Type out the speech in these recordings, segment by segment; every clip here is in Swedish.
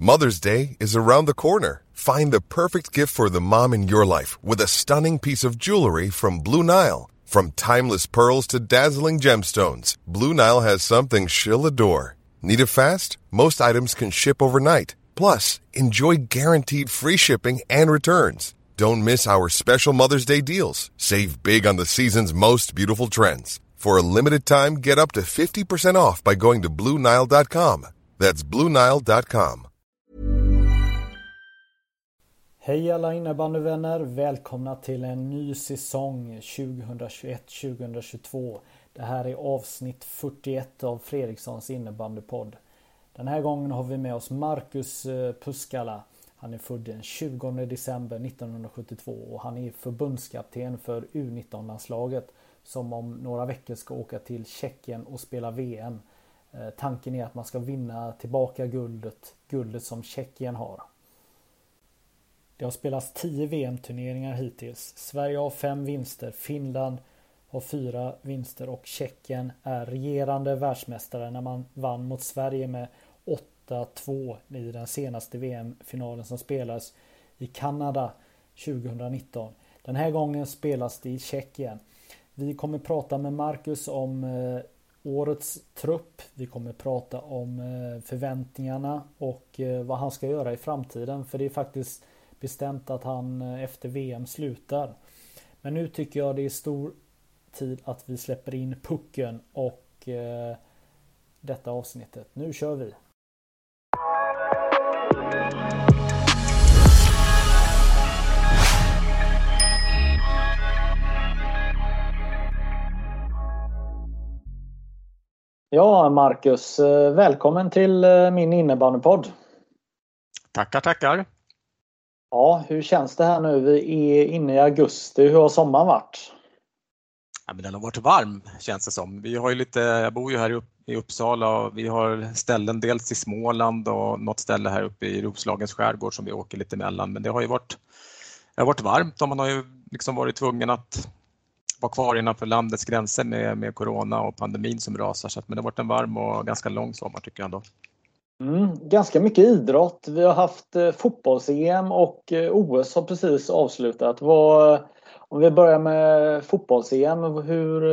Mother's Day is around the corner. Find the perfect gift for the mom in your life with a stunning piece of jewelry from Blue Nile. From timeless pearls to dazzling gemstones, Blue Nile has something she'll adore. Need it fast? Most items can ship overnight. Plus, enjoy guaranteed free shipping and returns. Don't miss our special Mother's Day deals. Save big on the season's most beautiful trends. For a limited time, get up to 50% off by going to BlueNile.com. That's BlueNile.com. Hej alla innebandyvänner, välkomna till en ny säsong 2021-2022. Det här är avsnitt 41 av Fredrikssons innebandypodd. Den här gången har vi med oss Marcus Puskala. Han är född den 20 december 1972 och han är förbundskapten för U19-landslaget som om några veckor ska åka till Tjeckien och spela VM. Tanken är att man ska vinna tillbaka guldet som Tjeckien har. Det har spelats 10 VM-turneringar hittills. Sverige har 5 vinster, Finland har 4 vinster och Tjeckien är regerande världsmästare när man vann mot Sverige med 8-2 i den senaste VM-finalen som spelas i Kanada 2019. Den här gången spelas det i Tjeckien. Vi kommer prata med Marcus om årets trupp. Vi kommer prata om förväntningarna och vad han ska göra i framtiden. För det är faktiskt bestämt att han efter VM slutar. Men nu tycker jag det är stor tid att vi släpper in pucken och detta avsnittet. Nu kör vi! Ja, Marcus, välkommen till min innebandypodd. Tackar. Ja, hur känns det här nu? Vi är inne i augusti. Hur har sommaren varit? Ja, men den har varit varm känns det som. Vi har ju jag bor ju här i Uppsala och vi har ställen dels i Småland och något ställe här uppe i Roslagens skärgård som vi åker lite emellan. Men det har ju varit varmt och man har ju liksom varit tvungen att vara kvar innanför landets gränser med corona och pandemin som rasar. Så men det har varit en varm och ganska lång sommar tycker jag ändå. Ganska mycket idrott. Vi har haft fotbolls-EM och OS har precis avslutat. Om vi börjar med fotbolls-EM, hur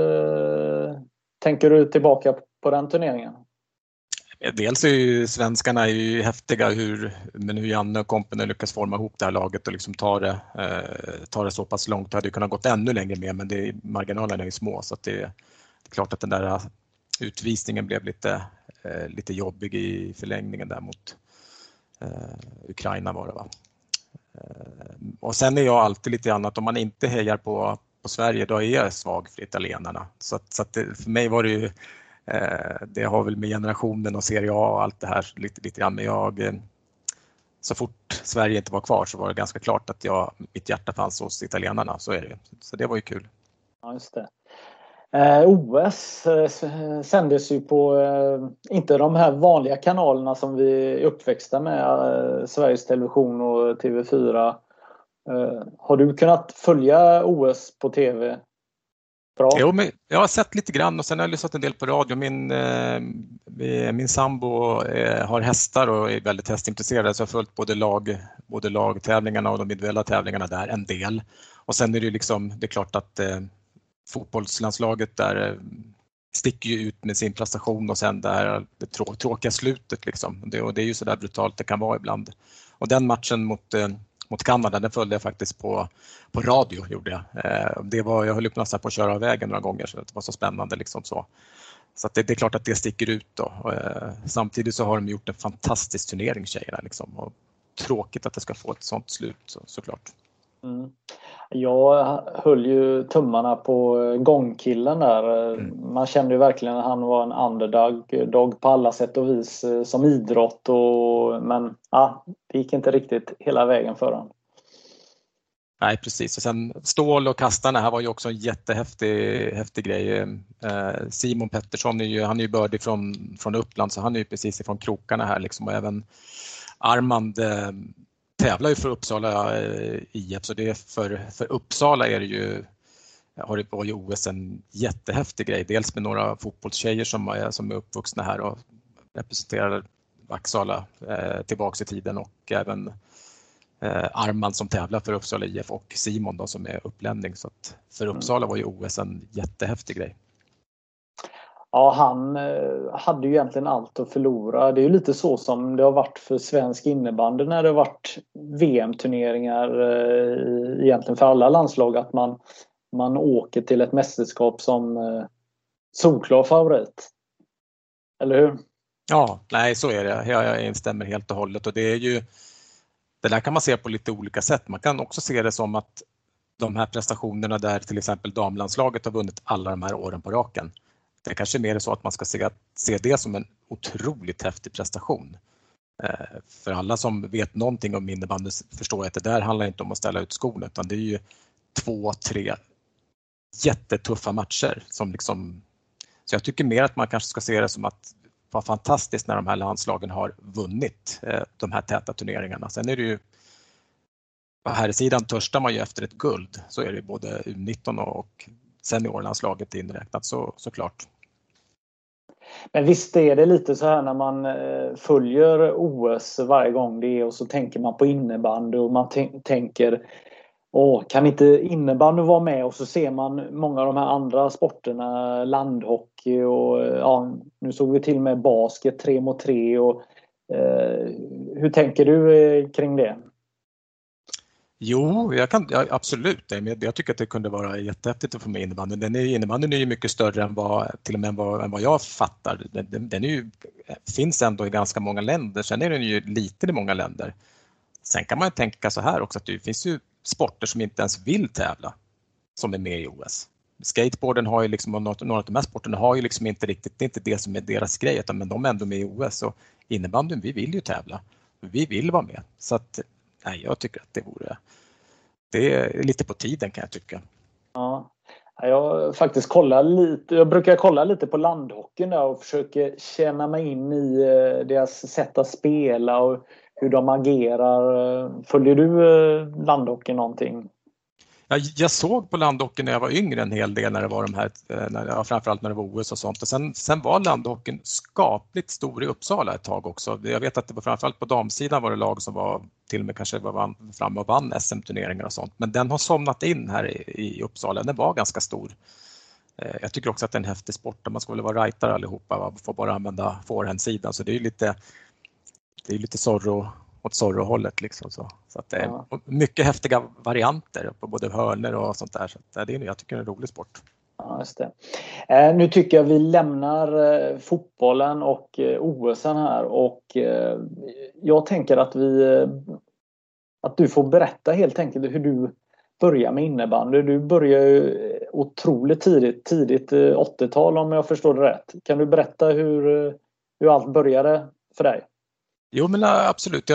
tänker du tillbaka på den turneringen? Dels är ju svenskarna är ju häftiga hur Janne och kompen lyckas forma ihop det här laget och liksom ta det så pass långt. Det hade ju kunnat gått ännu längre med, men marginalerna är ju små så att det är klart att den där utvisningen blev lite jobbig i förlängningen där mot Ukraina var det va. Och sen är jag alltid lite annat om man inte hejar på Sverige då är jag svag för italienarna. Så att för mig var det ju det har väl med generationen och Serie A och allt det här lite grann. Men så fort Sverige inte var kvar så var det ganska klart att mitt hjärta fanns hos italienarna. Så är det. Så det var ju kul. Ja, just det. OS sändes ju på inte de här vanliga kanalerna som vi är uppväxta med, Sveriges Television och TV4. Har du kunnat följa OS på TV? Bra. Jo, men jag har sett lite grann och sen har jag lyssnat en del på radio. Min sambo har hästar och är väldigt hästintresserad så jag har följt både lagtävlingarna och de individuella tävlingarna där en del. Och sen är det ju liksom, det är klart att fotbollslandslaget där sticker ju ut med sin prestation och sen det tråkiga slutet liksom. Det är ju så där brutalt det kan vara ibland. Och den matchen mot Kanada, den följde jag faktiskt på radio gjorde jag. Jag höll upp nästan på att köra av vägen några gånger så det var så spännande liksom så. Så att det är klart att det sticker ut då. Samtidigt så har de gjort en fantastisk turnering tjejerna liksom. Och tråkigt att det ska få ett sånt slut såklart. Jag höll ju tummarna på gångkillen där. Man kände ju verkligen att han var en underdog på alla sätt och vis som idrott. Men det gick inte riktigt hela vägen för honom. Nej, precis. Och sen stål och kastarna här var ju också en jättehäftig grej. Simon Pettersson han är ju bördig från Uppland så han är ju precis ifrån krokarna här liksom. Och även Armand tävlar ju för Uppsala IF så det för Uppsala är det ju var ju OS en jättehäftig grej. Dels med några fotbollstjejer som är uppvuxna här och representerar Vaksala tillbaks i tiden och även Arman som tävlar för Uppsala IF och Simon då, som är upplänning. Så att för Uppsala var ju OS en jättehäftig grej. Ja, han hade ju egentligen allt att förlora. Det är ju lite så som det har varit för svensk innebandy när det har varit VM-turneringar egentligen för alla landslag, att man åker till ett mästerskap som solklar favorit. Eller hur? Ja, nej så är det. Jag instämmer helt och hållet, och det är ju, det där kan man se på lite olika sätt. Man kan också se det som att de här prestationerna där till exempel damlandslaget har vunnit alla de här åren på raken. Det kanske är mer så att man ska se det som en otroligt häftig prestation. För alla som vet någonting om innebandy förstår att det där handlar inte om att ställa ut skorna, utan det är ju 2-3 jättetuffa matcher som liksom, så jag tycker mer att man kanske ska se det som att det var fantastiskt när de här landslagen har vunnit de här täta turneringarna. Sen är det ju på här sidan törstar man ju efter ett guld, så är det både U19 och seniorlandslaget inräknat såklart. Men visst är det lite så här när man följer OS varje gång det är, och så tänker man på innebandy och man tänker kan inte innebandy vara med, och så ser man många av de här andra sporterna, landhockey och nu såg vi till med basket 3 mot 3 och hur tänker du kring det? Jo, absolut. Jag tycker att det kunde vara jättehäftigt att få med innebandyn. Innebandyn är ju mycket större än vad jag fattar. Den finns ändå i ganska många länder. Sen är den ju liten i många länder. Sen kan man tänka så här också, att det finns ju sporter som inte ens vill tävla som är med i OS. Skateboarden har ju liksom, och några av de här sporterna har ju liksom inte riktigt, det är inte det som är deras grej, men de är ändå med i OS, och innebandyn, vi vill ju tävla. Vi vill vara med. Så att nej, jag tycker att det är lite på tiden, kan jag tycka. Ja, jag faktiskt jag brukar kolla lite på landhockeyn där och försöker känna mig in i deras sätt att spela och hur de agerar. Följer du landhockeyn någonting? Jag såg på landhockeyn när jag var yngre en hel del, när det var de här, framförallt när det var OS och sånt. Och sen var landhockeyn skapligt stor i Uppsala ett tag också. Jag vet att det var framförallt på damsidan var det lag som var till och med kanske var framme och vann SM-turneringar och sånt. Men den har somnat in här i Uppsala. Den var ganska stor. Jag tycker också att det är en häftig sport. Man ska väl vara rightare allihopa, får bara använda forehandsidan. Så det är lite åt Zorro-hållet liksom så att det är mycket häftiga varianter på både hörner och sånt där, så att jag tycker det är en rolig sport. Ja, just det. Nu tycker jag vi lämnar fotbollen och OS:en här, och jag tänker att du får berätta helt enkelt hur du börjar med innebandy. Du börjar ju otroligt tidigt 80-tal om jag förstår det rätt. Kan du berätta hur allt började för dig? Jo, men absolut.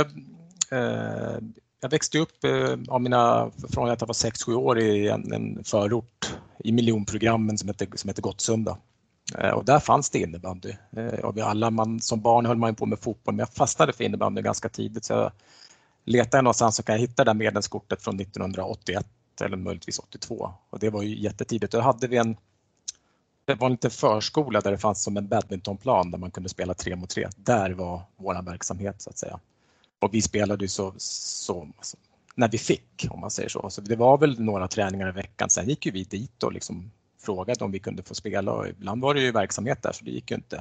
Jag växte upp från att jag var 6-7 år i en förort i miljonprogrammen som heter Gottsunda. Och där fanns det innebandy. Och som barn höll man på med fotboll, men jag fastnade för innebandy ganska tidigt. Så jag letade någonstans, så kan jag hitta det medlemskortet från 1981 eller möjligtvis 82. Och det var ju jättetidigt. Då hade vi det var en liten förskola där det fanns som en badmintonplan där man kunde spela 3 mot 3. Där var vår verksamhet, så att säga. Och vi spelade ju så när vi fick, om man säger så. Så det var väl några träningar i veckan. Sen gick ju vi dit och liksom frågade om vi kunde få spela. Och ibland var det ju verksamhet där, så det gick ju inte.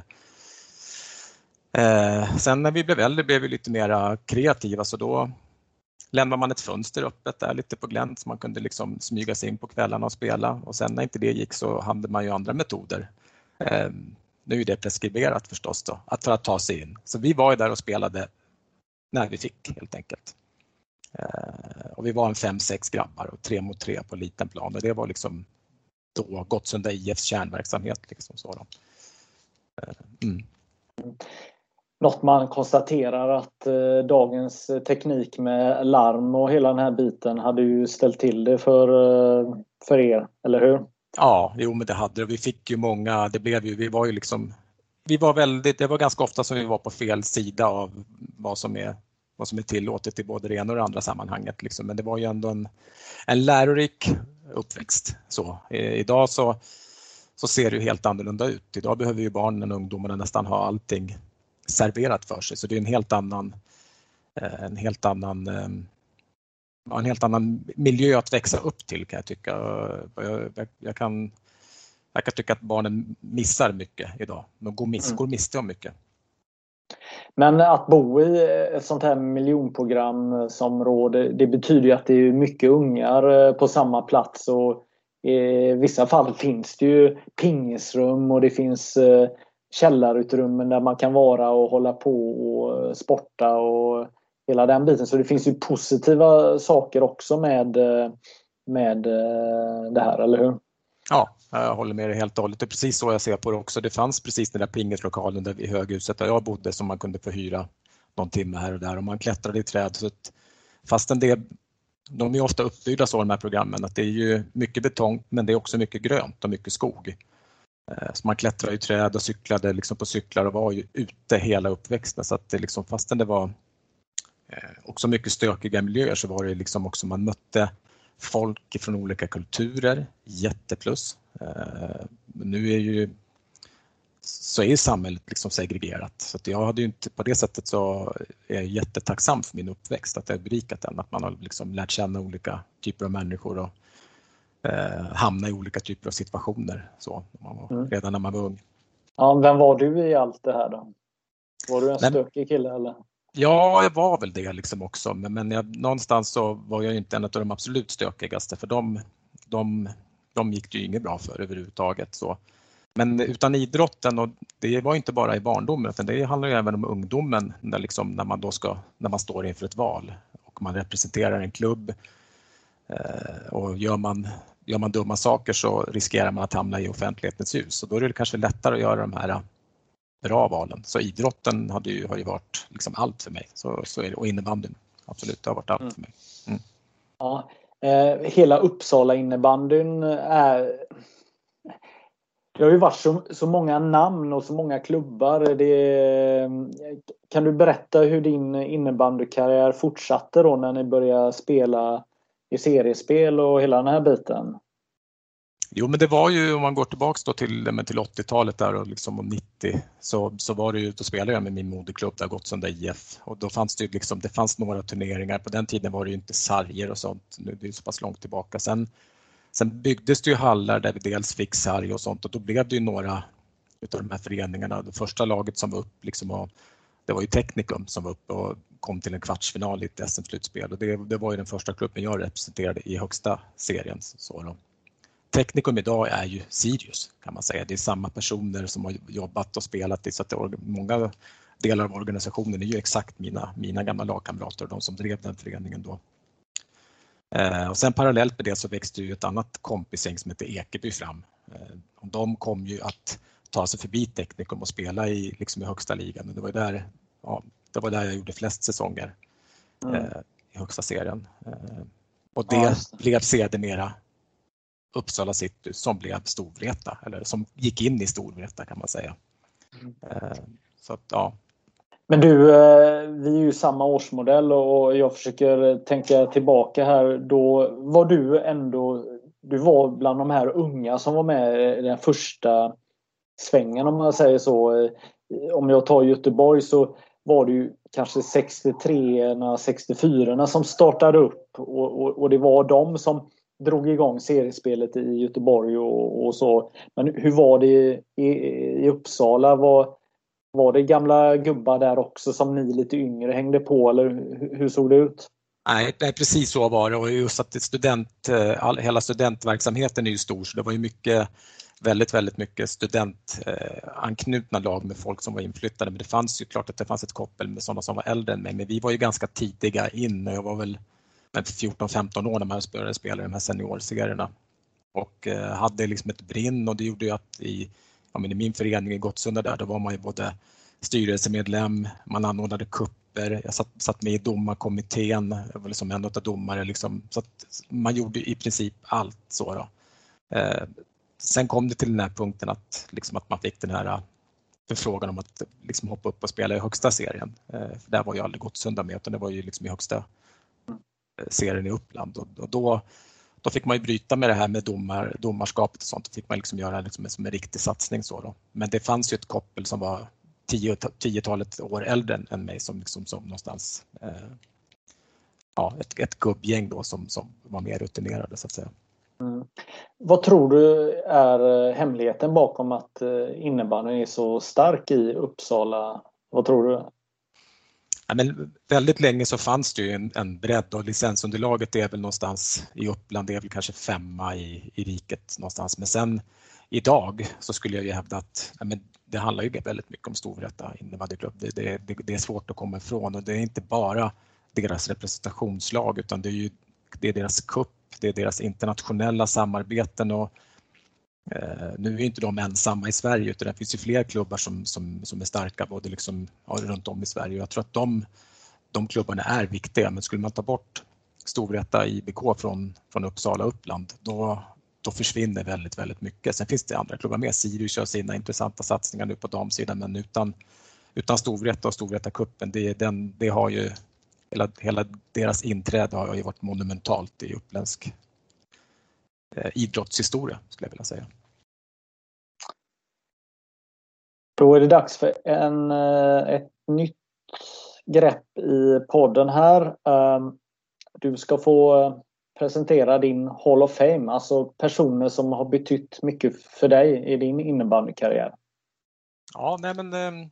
Sen när vi blev äldre blev vi lite mer kreativa, så då lämnade man ett fönster öppet där lite på glänt, så man kunde liksom smyga sig in på kvällarna och spela. Och sen när inte det gick så hade man ju andra metoder. Nu är det preskriberat förstås då, för att ta sig in. Så vi var ju där och spelade när vi fick, helt enkelt. Och vi var en 5-6 grabbar och 3 mot 3 på liten plan. Och det var liksom då Gottsunda IFs kärnverksamhet. Liksom så då. Något man konstaterar att dagens teknik med larm och hela den här biten hade ju ställt till det för er, eller hur? Ja, jo, men det hade det. Vi fick ju många, det var ganska ofta som vi var på fel sida av vad som är tillåtet i både det ena och det andra sammanhanget. Liksom. Men det var ju ändå en lärorik uppväxt. Så, idag så ser det ju helt annorlunda ut. Idag behöver ju barnen och ungdomarna nästan ha allting serverat för sig. Så det är en helt annan miljö att växa upp till, kan jag tycka. Jag kan tycka att barnen missar mycket idag. De går miste om mycket. Men att bo i ett sånt här miljonprogramsområde, det betyder ju att det är mycket ungar på samma plats, och i vissa fall finns det ju pingisrum och det finns källarutrymmen där man kan vara och hålla på och sporta och hela den biten. Så det finns ju positiva saker också med det här, eller hur? Ja, jag håller med dig helt och hållet. Det är precis så jag ser på det också. Det fanns precis den där pingislokalen där i höghuset där jag bodde, som man kunde få hyra någon timme här och där, och man klättrade i träd. Så att, fastän de är ofta uppbyggda så, de här programmen, att det är ju mycket betong, men det är också mycket grönt och mycket skog. Så man klättrade i träd och cyklade liksom på cyklar och var ju ute hela uppväxten. Så att det liksom, fastän det var också mycket stökiga miljöer, så var det liksom också, man mötte folk från olika kulturer, jätteplus. Nu är ju samhället liksom segregerat, så att jag hade ju inte, på det sättet så är jag jättetacksam för min uppväxt, att det har berikat den, att man har liksom lärt känna olika typer av människor och hamna i olika typer av situationer så, redan när man var ung. Ja, vem var du i allt det här då? Var du en stökig kille eller? Ja, jag var väl det liksom också, men någonstans så var jag inte en av de absolut stökigaste, för de gick det ju inget bra för överhuvudtaget. Så. Men utan idrotten, och det var inte bara i barndomen, utan det handlar ju även om ungdomen, när man står inför ett val och man representerar en klubb, och gör man dumma saker så riskerar man att hamna i offentlighetens ljus, och då är det kanske lättare att göra de här bra valen. Så idrotten har ju varit liksom allt för mig. Så är det. Och innebandyn, absolut, det har varit allt för mig. Mm. Ja, hela Uppsala innebandyn det har ju varit så många namn och så många klubbar. Kan du berätta hur din innebandykarriär fortsatte då när ni började spela i seriespel och hela den här biten? Jo, men det var ju, om man går tillbaks då till 80-talet där och liksom om 90, så var det ju, då spelade jag med min moderklubb där, Gottsunda IF, och då fanns det ju liksom, det fanns några turneringar. På den tiden var det ju inte sarger och sånt, nu det är ju så pass långt tillbaka. Sen byggdes det ju hallar där vi dels fick sarg och sånt, och då blev det ju några utav de här föreningarna. Det första laget som var upp liksom, det var ju Technicum som var uppe och kom till en kvartsfinal i ett SM-slutspel, och det var ju den första klubben jag representerade i högsta serien. Så då. Technicum idag är ju Sirius, kan man säga. Det är samma personer som har jobbat och spelat i, så att många delar av organisationen är ju exakt mina gamla lagkamrater och de som drev den föreningen då. Och sen parallellt med det så växte ju ett annat kompisgäng som heter Ekeby fram. Och de kom ju att ta sig förbi Technicum och spela i högsta ligan. Och det var där jag gjorde flest säsonger i högsta serien. Och det blev sedermera Uppsala City som blev Storvreta, eller som gick in i Storvreta, kan man säga. Så att, ja. Men du, vi är ju samma årsmodell, och jag försöker tänka tillbaka här. Då var du var bland de här unga som var med i den första svängen, om man säger så. Om jag tar Göteborg så var det ju kanske 63-orna, 64-orna som startade upp, och det var de som drog igång seriespelet i Göteborg och så. Men hur var det i Uppsala? Var det gamla gubbar där också som ni lite yngre hängde på, eller hur såg det ut? Nej, precis så var det, och just att hela studentverksamheten är ju stor, så det var ju väldigt, väldigt mycket studentanknutna lag med folk som var inflyttade, men det fanns ju klart att det fanns ett koppel med sådana som var äldre än mig, men vi var ju ganska tidiga in, och jag var väl 14-15 år när man började spela de här seniorserierna och hade liksom ett brinn, och det gjorde ju att i min förening i Gottsunda där, då var man ju både styrelsemedlem, man anordnade kupper, jag satt med i domarkommittén, jag var liksom en av domare liksom, så att man gjorde i princip allt så då. Sen kom det till den här punkten att man fick den här förfrågan om att liksom hoppa upp och spela i högsta serien. För där var ju aldrig Gottsunda med, utan det var ju liksom i högsta serien i Uppland, och då fick man ju bryta med det här med domarskapet och sånt. Då fick man liksom göra liksom en riktig satsning så då. Men det fanns ju ett koppel som var 10-talet år äldre än mig som någonstans ett gubbgäng då som var mer rutinerade så att säga. Vad tror du är hemligheten bakom att innebandyn är så stark i Uppsala? Vad tror du? Ja, men väldigt länge så fanns det ju en bredd och licensunderlaget är väl någonstans i Uppland, det är väl kanske 5 i riket någonstans. Men sen idag så skulle jag ju hävda att det handlar ju väldigt mycket om Storvreta innebandyklubb. Det är svårt att komma ifrån och det är inte bara deras representationslag utan det är deras cup, det är deras internationella samarbeten och nu är inte de ensamma i Sverige utan det finns ju fler klubbar som är starka både liksom, runt om i Sverige. Jag tror att de klubbarna är viktiga men skulle man ta bort Storvreta IBK från Uppsala Uppland då försvinner väldigt, väldigt mycket. Sen finns det andra klubbar med. Sirius kör sina intressanta satsningar nu på damsidan men utan Storvreta och Storvreta-cupen det har ju hela deras inträde har ju varit monumentalt i uppländsk idrottshistoria skulle jag vilja säga. Då är det dags för ett nytt grepp i podden här. Du ska få presentera din Hall of Fame, alltså personer som har betytt mycket för dig i din innebandykarriär. Ja, nej men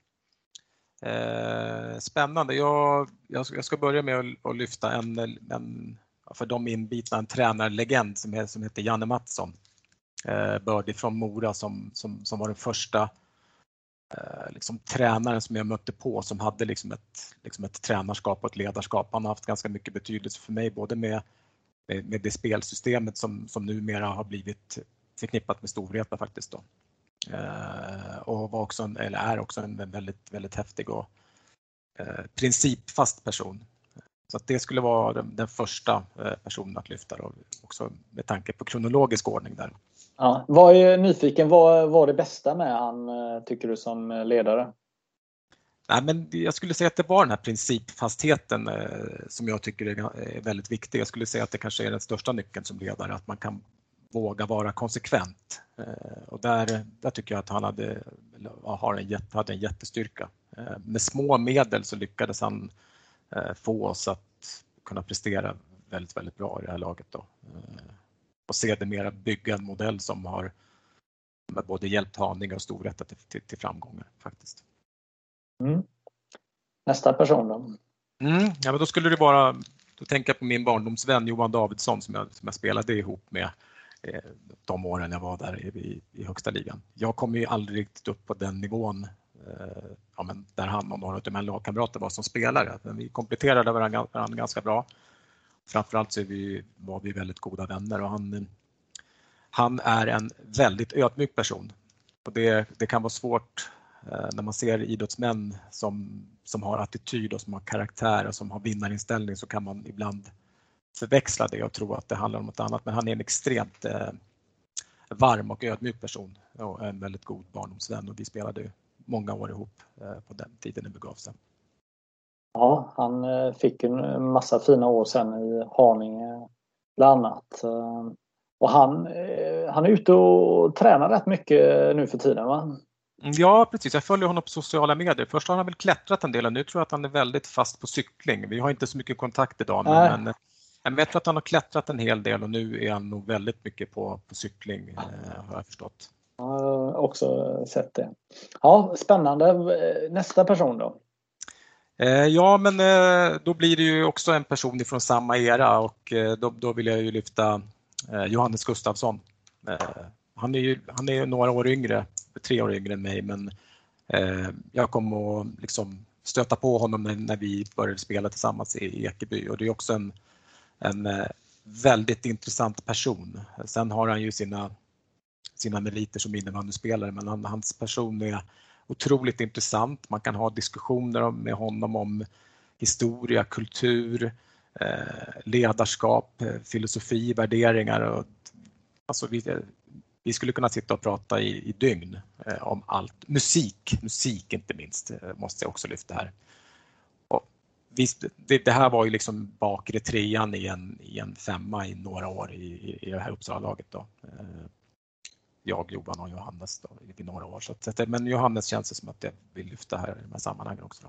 spännande. Jag ska börja med att lyfta en för de inbitna en tränarlegend som heter Janne Mattsson. Birdie från Mora som var den första liksom tränaren som jag mötte på som hade liksom ett tränarskap och ett ledarskap. Han har haft ganska mycket betydelse för mig både med det spelsystemet som numera har blivit förknippat med Storvreta faktiskt då. Och är också en väldigt, väldigt häftig och principfast person. Så att det skulle vara den första personen att lyfta då, också med tanke på kronologisk ordning där. Ja, vad är nyfiken, vad var det bästa med han tycker du som ledare? Nej, men jag skulle säga att det var den här principfastheten som jag tycker är väldigt viktig. Jag skulle säga att det kanske är den största nyckeln som ledare, att man kan våga vara konsekvent. Och där tycker jag att han hade en jättestyrka. Med små medel så lyckades han få oss att kunna prestera väldigt, väldigt bra i det här laget då. Och sedermera bygga en modell som har både hjälpt Haninge och Storvreta till framgångar faktiskt. Nästa person då? Ja, men då skulle det vara, då tänker jag på min barndomsvän Johan Davidsson som jag spelade ihop med de åren jag var där i högsta ligan. Jag kom ju aldrig riktigt upp på den nivån men där han och några av mina lagkamrater var som spelare. Men vi kompletterade varandra ganska bra. Framförallt så var vi väldigt goda vänner och han är en väldigt ödmjuk person. Och det kan vara svårt när man ser idrottsmän som har attityd och som har karaktär och som har vinnarinställning så kan man ibland förväxla det och tro att det handlar om något annat. Men han är en extremt varm och ödmjuk person och en väldigt god barndomsvän och vi spelade många år ihop på den tiden det begav sig. Ja, han fick en massa fina år sen i Haninge bland annat. Och han är ute och tränar rätt mycket nu för tiden, va? Ja, precis. Jag följer honom på sociala medier. Först har han väl klättrat en del och nu tror jag att han är väldigt fast på cykling. Vi har inte så mycket kontakt idag, men jag vet att han har klättrat en hel del och nu är han nog väldigt mycket på cykling, har jag förstått. Jag har också sett det. Ja, spännande. Nästa person då? Ja, men då blir det ju också en person ifrån samma era och då vill jag ju lyfta Johannes Gustafsson. Han är några år yngre, 3 år yngre än mig, men jag kom att liksom stöta på honom när vi började spela tillsammans i Ekeby och det är också en väldigt intressant person. Sen har han ju sina meriter som innebandyspelare, men hans person är otroligt intressant. Man kan ha diskussioner med honom om historia, kultur, ledarskap, filosofi, värderingar. Och, alltså vi skulle kunna sitta och prata i dygn om allt. Musik inte minst måste jag också lyfta här. Och visst, det här var ju liksom bakre trean i en 5 i några år i det här Uppsala-laget då. jag, Johan och Johannes då, i några år. Så att, men Johannes känns det som att jag vill lyfta här i de här sammanhangen också. Då.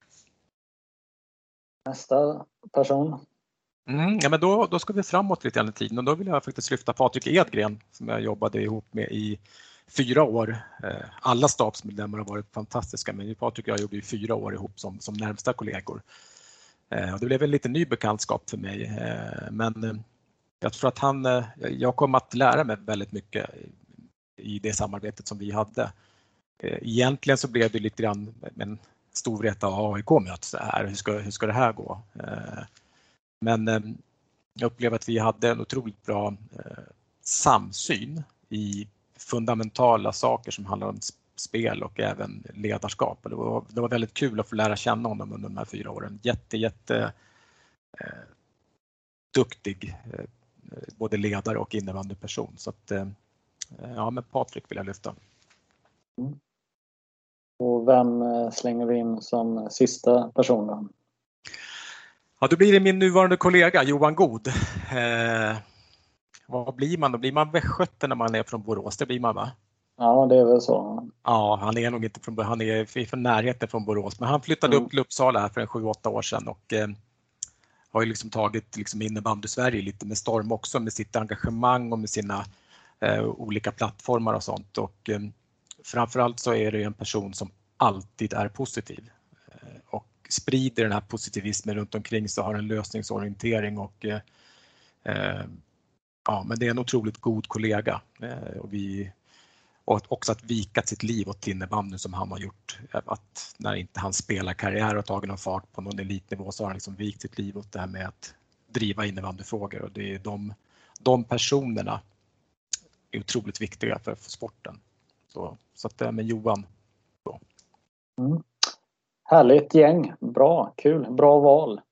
Nästa person. Ja, men då ska vi framåt lite grann i tiden och då vill jag faktiskt lyfta Patrik Edgren som jag jobbade ihop med i 4 år. Alla stabsmedlemmar har varit fantastiska, men Patrik och jag jobbade i 4 år ihop som närmsta kollegor. Och det blev en lite ny bekantskap för mig, men jag tror att jag kom att lära mig väldigt mycket i det samarbetet som vi hade. Egentligen så blev det lite grann en storvreta AIK möts här. Hur ska det här gå? Men jag upplever att vi hade en otroligt bra samsyn i fundamentala saker som handlar om spel och även ledarskap. Det var väldigt kul att få lära känna honom under de här 4 åren. Jätte duktig både ledare och innebandyperson. Så att, ja, men Patrik vill jag lyfta. Och vem slänger vi in som sista person då? Ja, då blir det min nuvarande kollega Johan God. Vad blir man då? Blir man västgöte när man är från Borås? Det blir man, va? Ja, det är väl så. Ja, han är nog inte han är från närheten från Borås, men han flyttade upp till Uppsala här för 7-8 år sedan och har ju liksom tagit liksom innebandy Sverige lite med storm också, med sitt engagemang och med sina olika plattformar och sånt. Och framförallt så är det en person som alltid är positiv och sprider den här positivismen runt omkring, så har en lösningsorientering och ja, men det är en otroligt god kollega och också att vika sitt liv åt innebandy som han har gjort. Att när inte han spelar karriär och tagit någon fart på någon elitnivå så har han liksom vikt sitt liv åt det här med att driva innebandyfrågor, och det är de personerna är otroligt viktiga för sporten. Så att det är med Johan. Härligt gäng. Bra, kul. Bra val.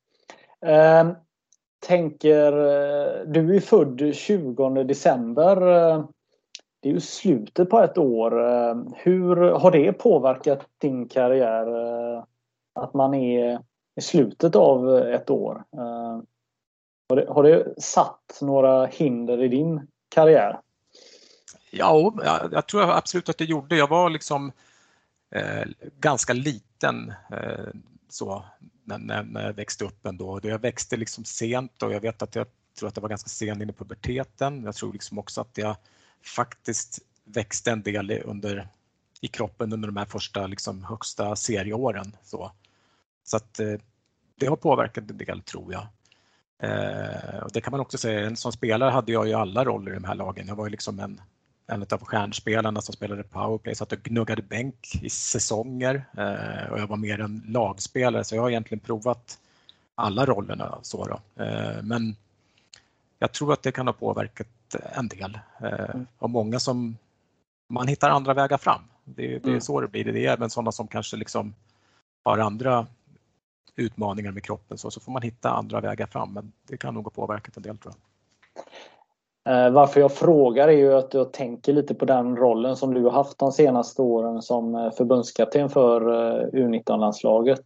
Du är född 20 december. Det är ju slutet på ett år. Hur har det påverkat din karriär att man är i slutet av ett år? Har det satt några hinder i din karriär? Ja, jag tror absolut att det gjorde. Jag var liksom ganska liten så när jag växte upp ändå. Jag växte liksom sent och jag vet att jag tror att det var ganska sent in i puberteten. Jag tror liksom också att jag faktiskt växte en del i kroppen under de här första liksom högsta serieåren. Så att det har påverkat en del, tror jag. Och det kan man också säga, som spelare hade jag ju alla roller i de här lagen. Jag var ju liksom en av stjärnspelarna som spelade powerplay, så att jag gnuggade bänk i säsonger och jag var mer en lagspelare, så jag har egentligen provat alla rollerna så då. Men jag tror att det kan ha påverkat en del och många som man hittar andra vägar fram. Det är så det blir. Det är även sådana som kanske liksom har andra utmaningar med kroppen, så får man hitta andra vägar fram, men det kan nog ha påverkat en del, tror jag. Varför jag frågar är ju att jag tänker lite på den rollen som du har haft de senaste åren som förbundskapten för U19-landslaget.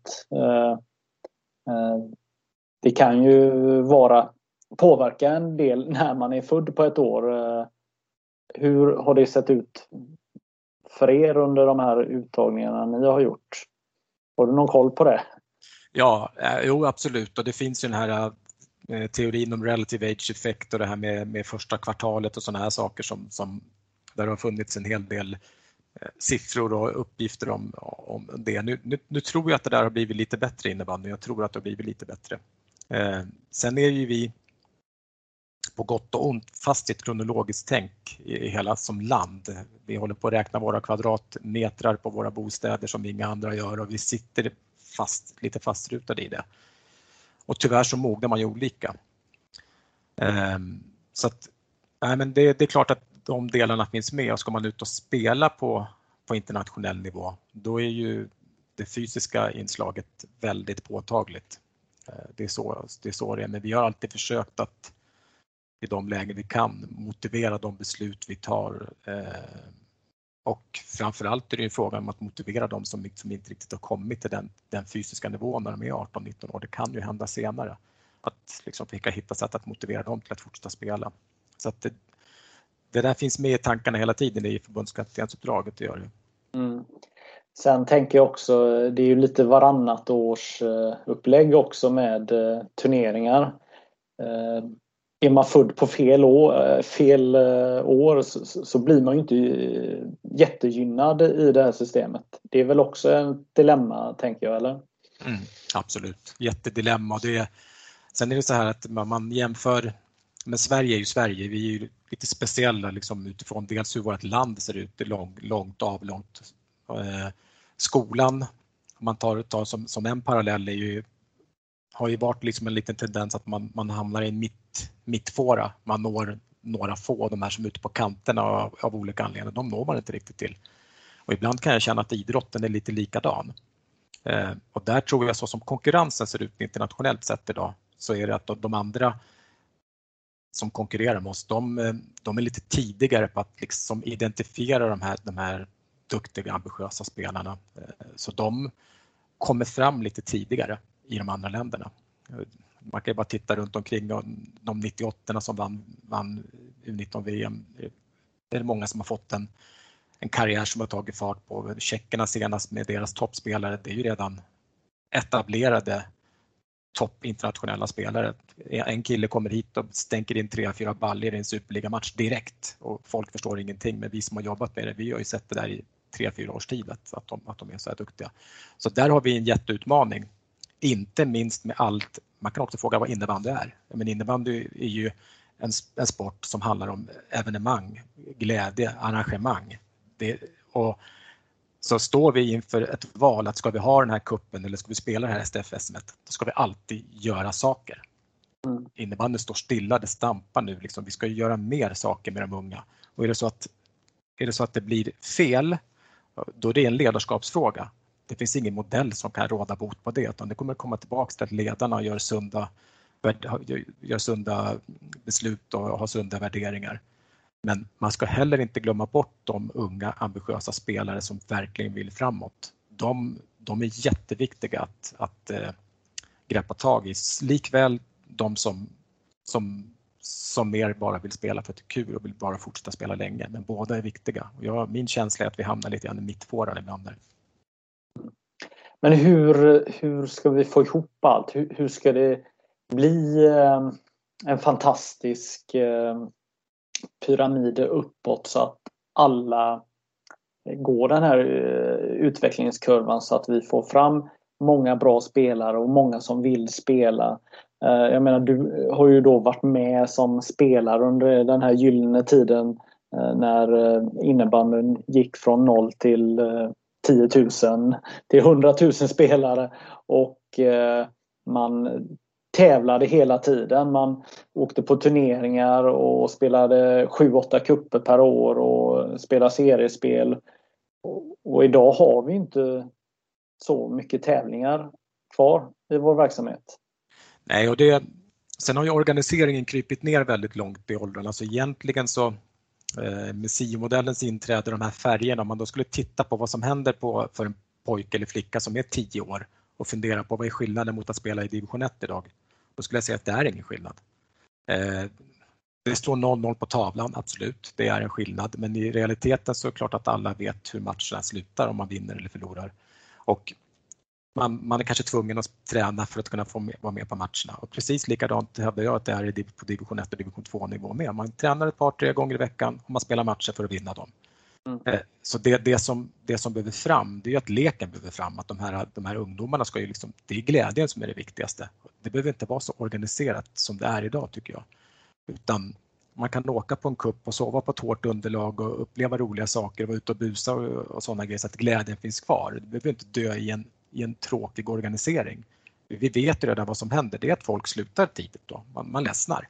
Det kan ju påverka en del när man är född på ett år. Hur har det sett ut för er under de här uttagningarna ni har gjort? Har du någon koll på det? Ja, jo, absolut. Och det finns ju den här teorin om relative age effect och det här med första kvartalet och sådana här saker som där har funnits en hel del siffror och uppgifter om det. Nu tror jag att det där har blivit lite bättre innebandy. Jag tror att det har blivit lite bättre. Sen är ju vi på gott och ont fast i ett kronologiskt tänk i hela som land. Vi håller på att räkna våra kvadratmetrar på våra bostäder som inga andra gör, och vi sitter lite fastrutade i det. Och tyvärr så mognar man ju olika. Så att, men det är klart att de delarna finns med, och ska man ut och spela på internationell nivå, då är ju det fysiska inslaget väldigt påtagligt. Det är så det är, men vi har alltid försökt att i de lägen vi kan motivera de beslut vi tar. Och framförallt är det ju frågan om att motivera dem som inte riktigt har kommit till den fysiska nivån när de är 18-19 år. Det kan ju hända senare att liksom försöka hitta sätt att motivera dem till att fortsätta spela. Så att det där finns med i tankarna hela tiden i förbundskaptensuppdraget, det gör det. Sen tänker jag också, det är ju lite varannat års upplägg också med turneringar. Är man född på fel år så blir man ju inte jättegynnad i det här systemet. Det är väl också ett dilemma, tänker jag, eller? Absolut, jättedilemma. Sen är det så här att man jämför, men Sverige är ju Sverige, vi är ju lite speciella liksom, utifrån dels hur vårt land ser ut, långt avlångt. Skolan, om man tar som en parallell, har ju varit liksom en liten tendens att man hamnar i en mittfåra. Man når några få, de här som är ute på kanterna av olika anledningar, de når man inte riktigt till. Och ibland kan jag känna att idrotten är lite likadan. Och där tror jag, så som konkurrensen ser ut internationellt sett idag, så är det att de andra som konkurrerar med oss, de är lite tidigare på att liksom identifiera de här duktiga, ambitiösa spelarna. Så de kommer fram lite tidigare i de andra länderna. Man kan ju bara titta runt omkring de 98 som vann U19-VM. Det är många som har fått en karriär som har tagit fart på. Tjeckerna senast med deras toppspelare, det är ju redan etablerade toppinternationella spelare. En kille kommer hit och stänker in 3-4 baller i en superligamatch direkt och folk förstår ingenting, men vi som har jobbat med det, vi har ju sett det där i 3-4 års tid att de är så här duktiga. Så där har vi en jätteutmaning, inte minst med allt. Man kan också fråga vad innebandy är. Men innebandy är ju en sport som handlar om evenemang, glädje, arrangemang. Och så står vi inför ett val att ska vi ha den här kuppen eller ska vi spela det här STF-SM:et, då ska vi alltid göra saker. Innebandy står stilla, det stampar nu. Liksom. Vi ska ju göra mer saker med de unga. Och är det så att det blir fel, då är det en ledarskapsfråga. Det finns ingen modell som kan råda bot på det, utan det kommer komma tillbaka till att ledarna gör sunda beslut och har sunda värderingar. Men man ska heller inte glömma bort de unga ambitiösa spelare som verkligen vill framåt. De är jätteviktiga att greppa tag i. Likväl de som mer bara vill spela för att det är kul och vill bara fortsätta spela länge. Men båda är viktiga. Och min känsla är att vi hamnar lite grann i mittfåran ibland där. Men hur ska vi få ihop allt? Hur ska det bli en fantastisk pyramid uppåt så att alla går den här utvecklingskurvan så att vi får fram många bra spelare och många som vill spela. Jag menar, du har ju då varit med som spelare under den här gyllene tiden när innebandyn gick från 0 till 10 000 till 100 000 spelare och man tävlade hela tiden. Man åkte på turneringar och spelade 7-8 kupper per år och spelade seriespel. Och idag har vi inte så mycket tävlingar kvar i vår verksamhet. Nej, och sen har ju organiseringen krypit ner väldigt långt i åldern. Alltså egentligen så med SIO-modellens inträde, de här färgerna, om man då skulle titta på vad som händer för en pojke eller flicka som är 10 år och fundera på vad är skillnaden mot att spela i division 1 idag, då skulle jag säga att det är ingen skillnad. Det står 0-0 på tavlan, absolut, det är en skillnad, men i realiteten så är det klart att alla vet hur matcherna slutar, om man vinner eller förlorar. Och man är kanske tvungen att träna för att kunna få vara med på matcherna. Och precis likadant hävdar jag att det är på division 1 och division 2 nivå med. Man tränar ett par, 3 gånger i veckan och man spelar matcher för att vinna dem. Så det som behöver fram, det är att leken behöver fram. Att de här ungdomarna ska ju liksom, det är glädjen som är det viktigaste. Det behöver inte vara så organiserat som det är idag, tycker jag. Utan man kan åka på en kupp och sova på ett hårt underlag och uppleva roliga saker, vara ute och busa och sådana grejer så att glädjen finns kvar. Det behöver inte dö i en tråkig organisering. Vi vet ju redan vad som händer. Det är att folk slutar tidigt då. Man ledsnar.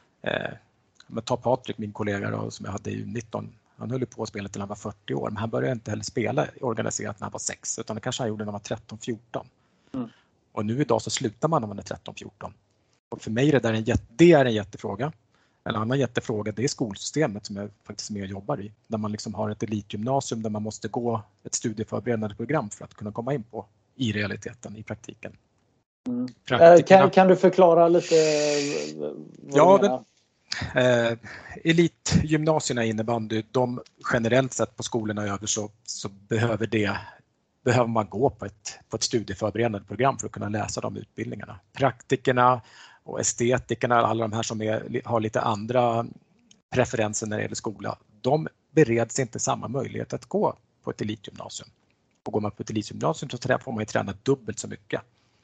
Men ta Patrik, min kollega då, som jag hade i U19. Han höll på att spela till han var 40 år. Men han började inte heller spela organiserat när han var 6. Utan det kanske han gjorde när han var 13-14. Och nu idag så slutar man när man är 13-14. Och för mig är det är en jättefråga. En annan jättefråga, det är skolsystemet som jag faktiskt med och jobbar i. Där man liksom har ett elitgymnasium där man måste gå ett studieförberedande program för att kunna komma in på i realiteten, i praktiken. Kan du förklara lite vad du menar? Elitgymnasierna i innebandy, de generellt sett på skolorna över så behöver man gå på ett studieförberedande program för att kunna läsa de utbildningarna. Praktikerna och estetikerna, alla de här som har lite andra preferenser när det gäller skola, de bereds inte samma möjlighet att gå på ett elitgymnasium. Och går man på ett elitgymnasium så får man ju träna dubbelt så mycket.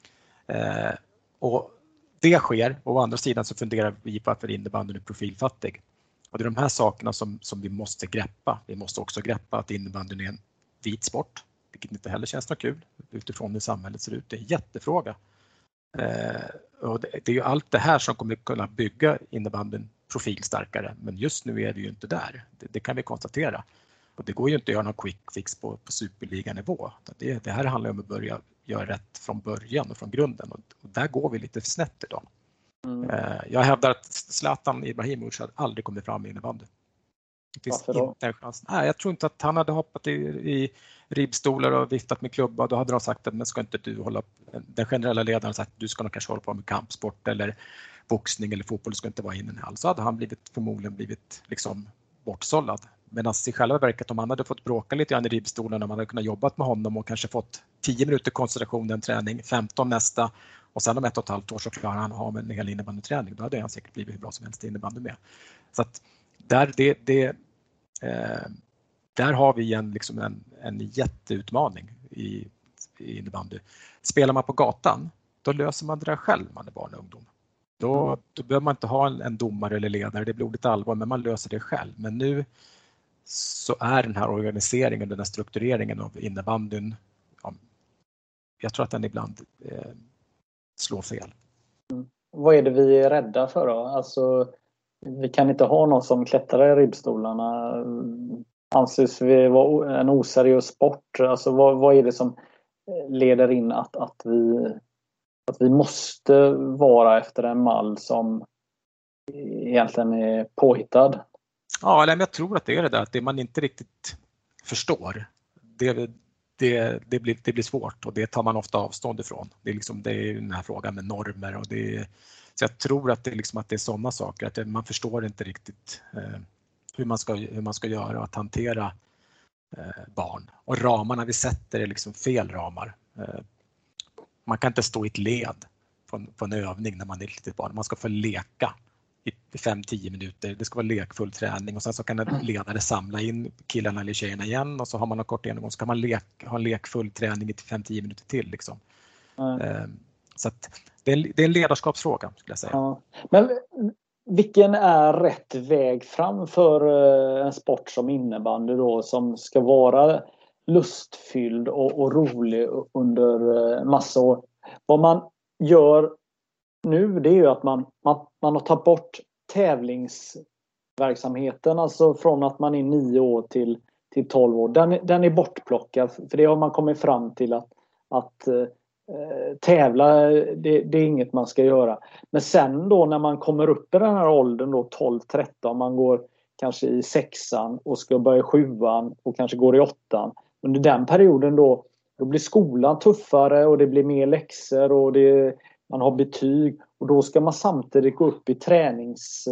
Och det sker, och å andra sidan så funderar vi på varför innebandyn är profilfattig. Och det är de här sakerna som vi måste greppa. Vi måste också greppa att innebandyn är en vit sport, vilket inte heller känns något kul utifrån hur samhället ser ut. Det är en jättefråga. Och det är ju allt det här som kommer kunna bygga innebandyn profilstarkare, men just nu är det ju inte där. Det kan vi konstatera. Och det går ju inte att göra någon quick fix på superliganivå. Det här handlar om att börja göra rätt från början och från grunden, och där går vi lite snett idag. Jag hävdar att Zlatan Ibrahimovic hade aldrig kommit fram i innebandy. Varför då? Inte en chans. Nej, jag tror inte att han hade hoppat i ribbstolar och viftat med klubba. Då hade de sagt att men ska inte du hålla, den generella ledaren sagt att du ska nog kanske hålla på med kampsport eller boxning eller fotboll, du ska inte vara inne alls. Så hade han förmodligen blivit liksom bortsållad. Medan i själva verket, om han hade fått bråka lite grann i ribbstolen, om man hade kunnat jobbat med honom och kanske fått 10 minuter koncentration den träning, 15 nästa, och sen om 1,5 år så klarar han att ha en hel innebandyträning. Då hade han säkert blivit hur bra som helst i innebandy med. Så att där har vi en jätteutmaning i innebandy. Spelar man på gatan, då löser man det där själv, man är barn och ungdom. Då behöver man inte ha en domare eller ledare, det är blodigt allvar, men man löser det själv. Men nu så är den här organiseringen, den här struktureringen av innebandyn, jag tror att den ibland slår fel. Vad är det vi är rädda för då? Alltså, vi kan inte ha någon som klättrar i ribbstolarna. Anses vi vara en oseriös sport? Alltså, vad är det som leder in att vi måste vara efter en mall som egentligen är påhittad? Ja, jag tror att det är det där, att det man inte riktigt förstår, det blir svårt, och det tar man ofta avstånd ifrån. Det är ju den här frågan med normer, och så jag tror att det är sådana saker, att man förstår inte riktigt hur man ska göra att hantera barn. Och ramarna vi sätter är liksom fel ramar. Man kan inte stå i ett led på en övning när man är ett litet barn. Man ska få leka i 5-10 minuter. Det ska vara lekfull träning, och sen så kan en ledare samla in killarna eller tjejerna igen, och så har man en kort genomgång, så kan man ha en lekfull träning i 5-10 minuter till. Liksom. Så att det är en ledarskapsfråga, skulle jag säga. Ja. Men vilken är rätt väg fram för en sport som innebandy då, som ska vara lustfylld och rolig under massa år? Vad man gör nu, det är ju att man har tagit bort tävlingsverksamheten, alltså från att man är 9 år till 12 år. Den är bortplockad, för det har man kommit fram till att tävla, det är inget man ska göra. Men sen då när man kommer upp i den här åldern då, 12-13, man går kanske i 6:an och ska börja 7:an och kanske går i 8:an. Under den perioden då blir skolan tuffare, och det blir mer läxor, och man har betyg, och då ska man samtidigt gå upp i tränings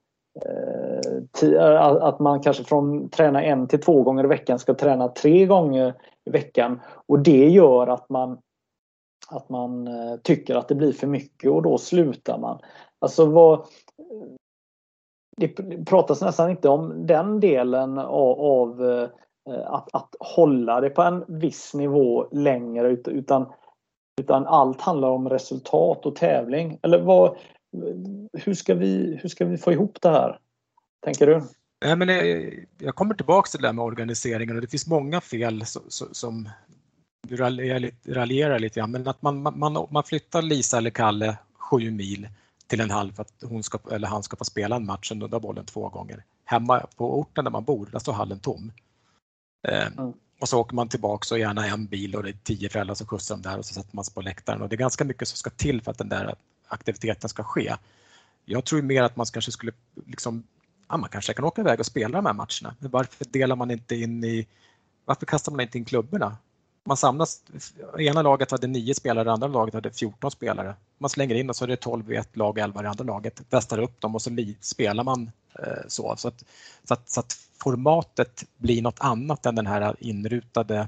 att man kanske från träna 1 till 2 gånger i veckan ska träna 3 gånger i veckan, och det gör att man tycker att det blir för mycket, och då slutar man. Alltså det pratas nästan inte om den delen av att hålla det på en viss nivå längre, utan allt handlar om resultat och tävling. Eller hur ska vi få ihop det här, tänker du? Nej, men jag kommer tillbaka till det där med organiseringen, och det finns många fel som raljerar lite grann, men att man flyttar Lisa eller Kalle 7 mil till en halv för att han ska få spela en match och nudda bollen 2 gånger. Hemma på orten där man bor, där står hallen tom. Och så åker man tillbaka, så gärna en bil, och det är 10 föräldrar som skjutsar dem där, och så sätter man sig på läktaren, och det är ganska mycket som ska till för att den där aktiviteten ska ske. Jag tror mer att man kanske skulle man kanske kan åka iväg och spela de här matcherna. Men varför delar man inte in varför kastar man inte in klubborna? Man samlas, ena laget hade 9 spelare, andra laget hade 14 spelare. Man slänger in och så är det 12 i ett lag, 11 i andra laget. Västar upp dem och så spelar man så. Så att formatet blir något annat än den här inrutade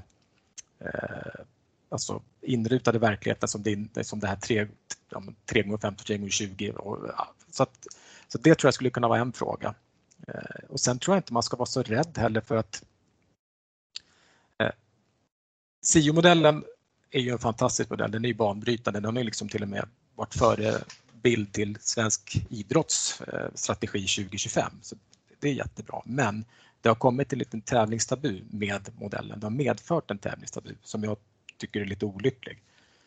inrutade verkligheten som det här 3x15, 3x20. Så det tror jag skulle kunna vara en fråga. Och sen tror jag inte man ska vara så rädd heller för att SIO-modellen är ju en fantastisk modell. Den är ju banbrytande. Den har ju liksom till och med varit förebild till svensk idrottsstrategi 2025. Så det är jättebra. Men det har kommit en liten tävlingstabu med modellen. Det har medfört en tävlingstabu som jag tycker är lite olycklig.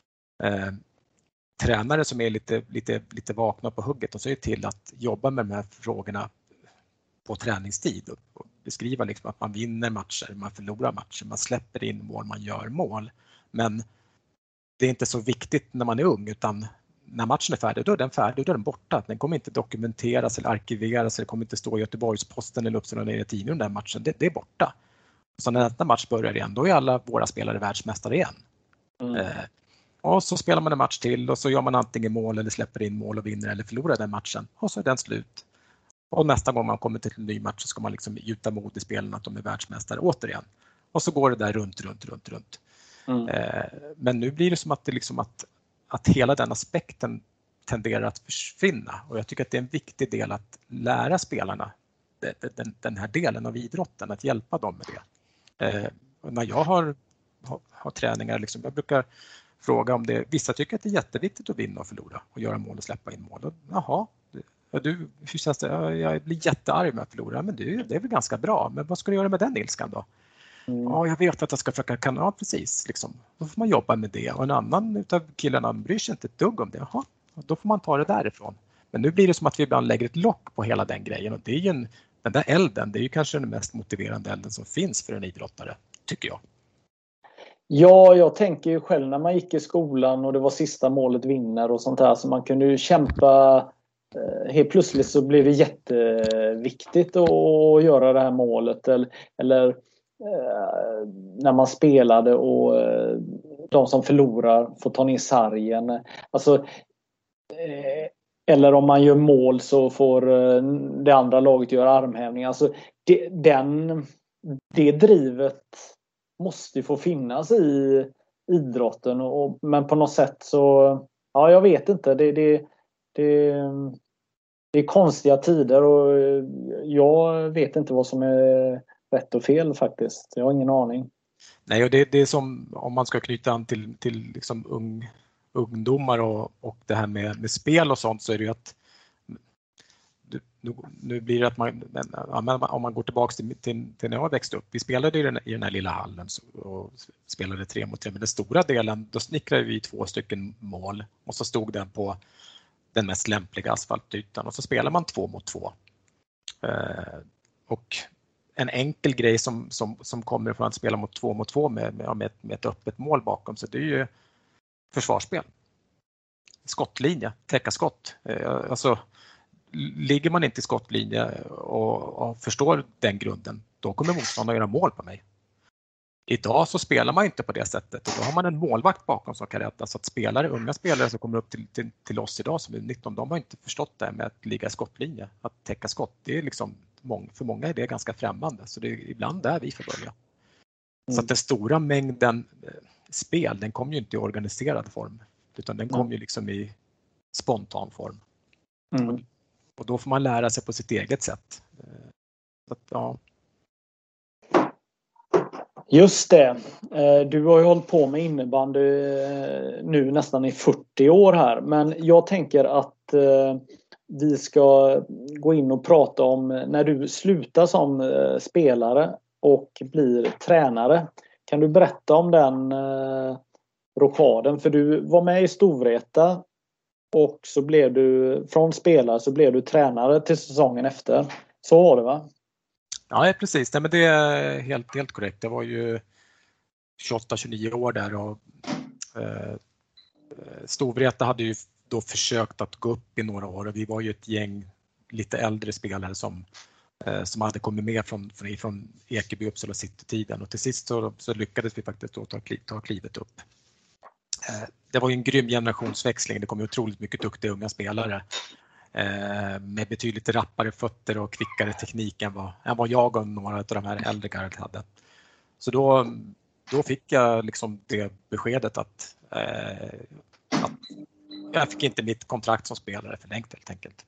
Tränare som är lite vakna på hugget och så är till att jobba med de här frågorna på träningstid och beskriva liksom att man vinner matcher, man förlorar matcher, man släpper in mål, man gör mål. Men det är inte så viktigt när man är ung, utan när matchen är färdig, då är den färdig, då är den borta. Den kommer inte dokumenteras eller arkiveras, det kommer inte stå i Göteborgs-Posten eller Uppsala Nya Tidningen den matchen. Det är borta. Så när nästa match börjar igen, då är alla våra spelare världsmästare igen. Och så spelar man en match till och så gör man antingen mål eller släpper in mål och vinner eller förlorar den matchen. Och så är den slut. Och nästa gång man kommer till en ny match så ska man liksom gjuta mod i spelen att de är världsmästare återigen. Och så går det där runt. Men nu blir det som att det liksom att hela den aspekten tenderar att försvinna. Och jag tycker att det är en viktig del att lära spelarna den här delen av idrotten, att hjälpa dem med det. När jag har träningar, liksom, jag brukar fråga om det. Vissa tycker att det är jätteviktigt att vinna och förlora och göra mål och släppa in mål. Och, jaha, hur känns det? Jag blir jättearg med att förlora. Men det är väl ganska bra. Men vad ska du göra med den ilskan då? Ja, jag vet att jag ska försöka precis. Liksom. Då får man jobba med det. Och en annan utav killarna bryr sig inte ett dugg om det. Jaha, då får man ta det därifrån. Men nu blir det som att vi ibland lägger ett lock på hela den grejen. Och det är ju den där elden, det är ju kanske den mest motiverande elden som finns för en idrottare, tycker jag. Ja, jag tänker ju själv när man gick i skolan och det var sista målet vinner och sånt där. Så man kunde ju kämpa. Helt plötsligt så blev det jätteviktigt att göra det här målet. Eller när man spelade och de som förlorar får ta ner sargen. Alltså, eller om man gör mål så får det andra laget göra armhävning. Alltså, det drivet måste ju få finnas i idrotten. Men på något sätt så, ja, jag vet inte. Det är konstiga tider och jag vet inte vad som är rätt och fel faktiskt. Jag har ingen aning. Nej, och det är som om man ska knyta an till liksom ungdomar och det här med spel och sånt, så är det ju att nu blir det att om man går tillbaka till när jag växte upp. Vi spelade i den här lilla hallen och spelade 3 mot 3, men den stora delen, då snickrade vi 2 stycken mål och så stod den på den mest lämpliga asfaltytan och så spelar man 2 mot 2. Och en enkel grej som kommer från att spela mot 2 mot 2 med ett öppet mål bakom, så det är ju försvarsspel. Skottlinje, täcka skott. Alltså, ligger man inte i skottlinje och förstår den grunden, då kommer motståndaren göra mål på mig. Idag så spelar man inte på det sättet och då har man en målvakt bakom som kan rädda. Så att unga spelare som kommer upp till oss idag som är 19, de har inte förstått det med att ligga i skottlinje, att täcka skott. Det är liksom, för många är det ganska främmande, så det är ibland där vi får börja. Så att den stora mängden spel, den kommer ju inte i organiserad form, utan den kommer ju liksom i spontan form. Och då får man lära sig på sitt eget sätt. Så att, ja. Just det. Du har ju hållit på med innebandy nu nästan i 40 år här. Men jag tänker att vi ska gå in och prata om när du slutar som spelare och blir tränare. Kan du berätta om den rockaden? För du var med i Storvreta och så blev du från spelare så blev du tränare till säsongen efter. Så var det, va? Ja, precis. Nej, men det är helt korrekt. Jag var ju 28-29 år där och Storvreta hade ju då försökt att gå upp i några år och vi var ju ett gäng lite äldre spelare som som hade kommit med från Ekeby Uppsala City-tiden, och till sist så lyckades vi faktiskt då ta klivet upp. Det var ju en grym generationsväxling, det kom otroligt mycket duktiga unga spelare med betydligt rappare fötter och kvickare teknik än vad jag och några av de här äldre gardet hade. Så då fick jag liksom det beskedet att jag fick inte mitt kontrakt som spelare förlängt helt enkelt.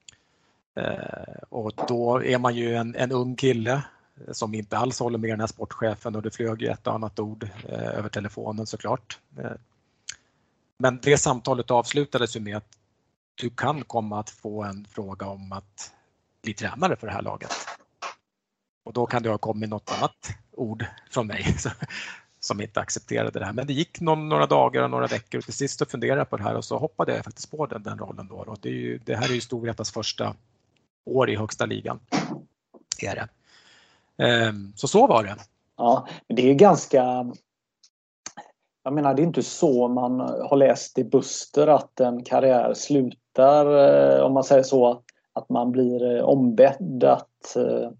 Och då är man ju en ung kille som inte alls håller med den här sportchefen, och det flög ju ett och annat ord över telefonen såklart. Men det samtalet avslutades ju med att du kan komma att få en fråga om att bli tränare för det här laget. Och då kan det ha kommit något annat ord från mig som inte accepterade det här. Men det gick några dagar och några veckor, och till sist så funderade jag på det här, och så hoppade jag faktiskt på den rollen då. Och det här är ju Storvretas första år i högsta ligan. Är det. Så var det. Ja, det är ganska... Jag menar, det är inte så man har läst i Buster att en karriär slutar, om man säger så, att man blir ombedd att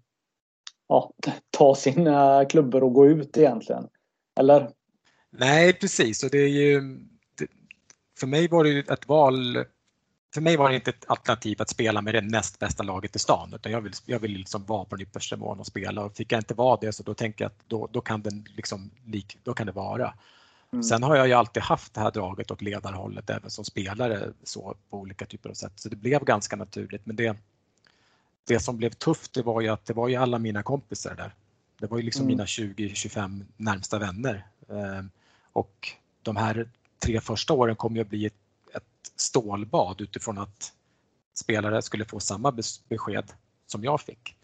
ta sina klubbor och gå ut egentligen. Eller? Nej, precis. Och det är ju, för mig var det ett val. För mig var det inte ett alternativ att spela med det näst bästa laget i stan, utan jag vill liksom vara på den yppersta nivån och spela, och fick jag inte vara det, så då tänker jag att då kan den liksom då kan det vara. Sen har jag ju alltid haft det här draget och ledarhållet även som spelare, så på olika typer av sätt, så det blev ganska naturligt. Men det som blev tufft, det var ju att det var ju alla mina kompisar där. Det var ju liksom mina 20-25 närmsta vänner, och de här 3 första åren kommer ju att bli ett stålbad utifrån att spelare skulle få samma besked som jag fick.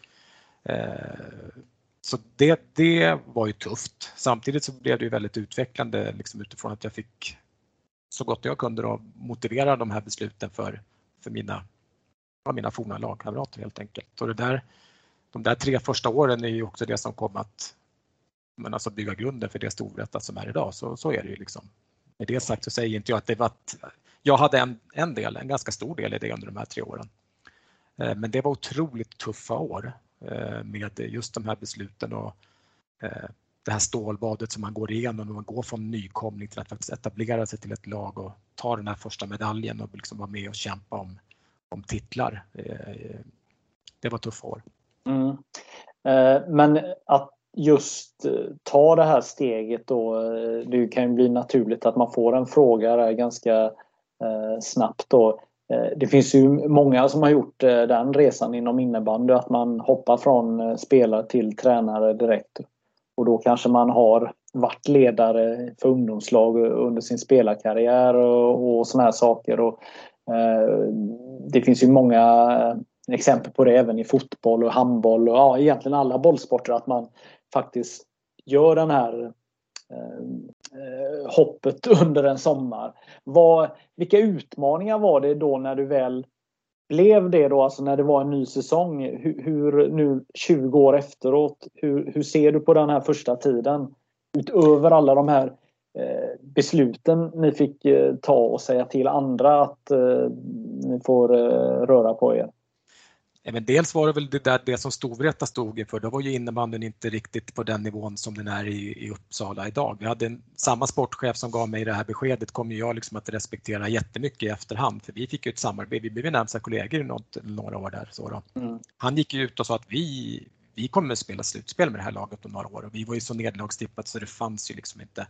Så det var ju tufft. Samtidigt så blev det ju väldigt utvecklande liksom, utifrån att jag fick så gott jag kunde då motivera de här besluten för mina forna lagkamrater helt enkelt. Och de där 3 första åren är ju också det som kom att bygga grunden för det Storvreta som är idag. Så är det ju liksom. Med det sagt så säger inte jag att det var jag hade en ganska stor del i det under de här 3 åren. Men det var otroligt tuffa år med just de här besluten och det här stålbadet som man går igenom när man går från nykomling till att faktiskt etablera sig till ett lag och ta den här första medaljen och liksom vara med och kämpa om titlar. Det var tuffa år. Men att just ta det här steget då, det kan ju bli naturligt att man får en fråga där ganska snabbt då. Det finns ju många som har gjort den resan inom innebandy, att man hoppar från spelare till tränare direkt, och då kanske man har varit ledare för ungdomslag under sin spelarkarriär och såna här saker, och det finns ju många exempel på det även i fotboll och handboll och egentligen alla bollsporter, att man faktiskt gör den här hoppet under en sommar. Vilka utmaningar var det då när du väl blev det då, alltså när det var en ny säsong? Hur nu 20 år efteråt, hur ser du på den här första tiden? Utöver alla de här besluten ni fick ta och säga till andra att ni får röra på er. Men dels var det väl det som Storvreta stod inför. Då var ju innebandyn inte riktigt på den nivån som den är i Uppsala idag. Vi hade samma sportchef som gav mig det här beskedet, kommer jag liksom att respektera jättemycket i efterhand. För vi fick ju ett samarbete, vi blev närmsta kollegor i några år där. Så då. Han gick ju ut och sa att vi kommer att spela slutspel med det här laget om några år. Och vi var ju så nedlagstippat så det fanns ju liksom inte.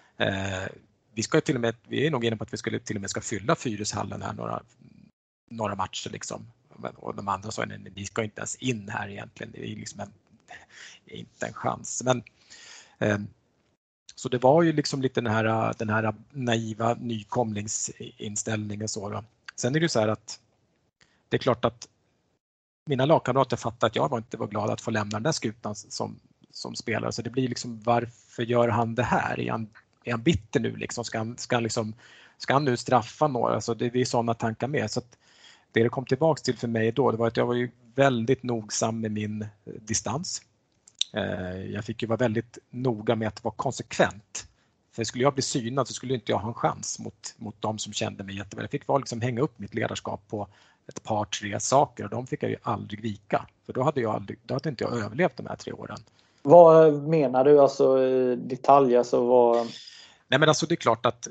Vi är nog inne på att vi skulle till och med ska fylla Fyrishallen här några matcher liksom. Och de andra sa att vi ska inte ens in här egentligen, det är liksom inte en chans. Men så det var ju liksom lite den här naiva nykomlingsinställningen så då. Sen är det ju så här att det är klart att mina lagkamrater fattar att jag inte var glad att få lämna den där skutan som spelare, så det blir liksom, varför gör han det här? Är han bitter nu liksom? Ska han nu straffa några? Alltså det är sådana tankar med, så att det kom tillbaks till för mig då, det var att jag var ju väldigt nogsam med min distans. Jag fick ju vara väldigt noga med att vara konsekvent. För skulle jag bli synad så skulle inte jag ha en chans mot de som kände mig jätteväl. Jag fick liksom hänga upp mitt ledarskap på ett par, 3 saker och de fick jag ju aldrig vika. För då hade inte jag överlevt de här 3 åren. Vad menar du alltså i detalj? Alltså vad... Nej, men alltså det är klart att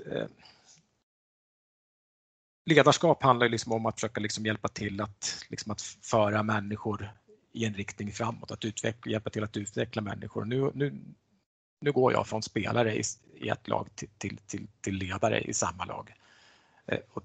ledarskap handlar ju liksom om att försöka liksom hjälpa till att föra människor i en riktning framåt, att hjälpa till att utveckla människor. Nu går jag från spelare i ett lag till ledare i samma lag. Och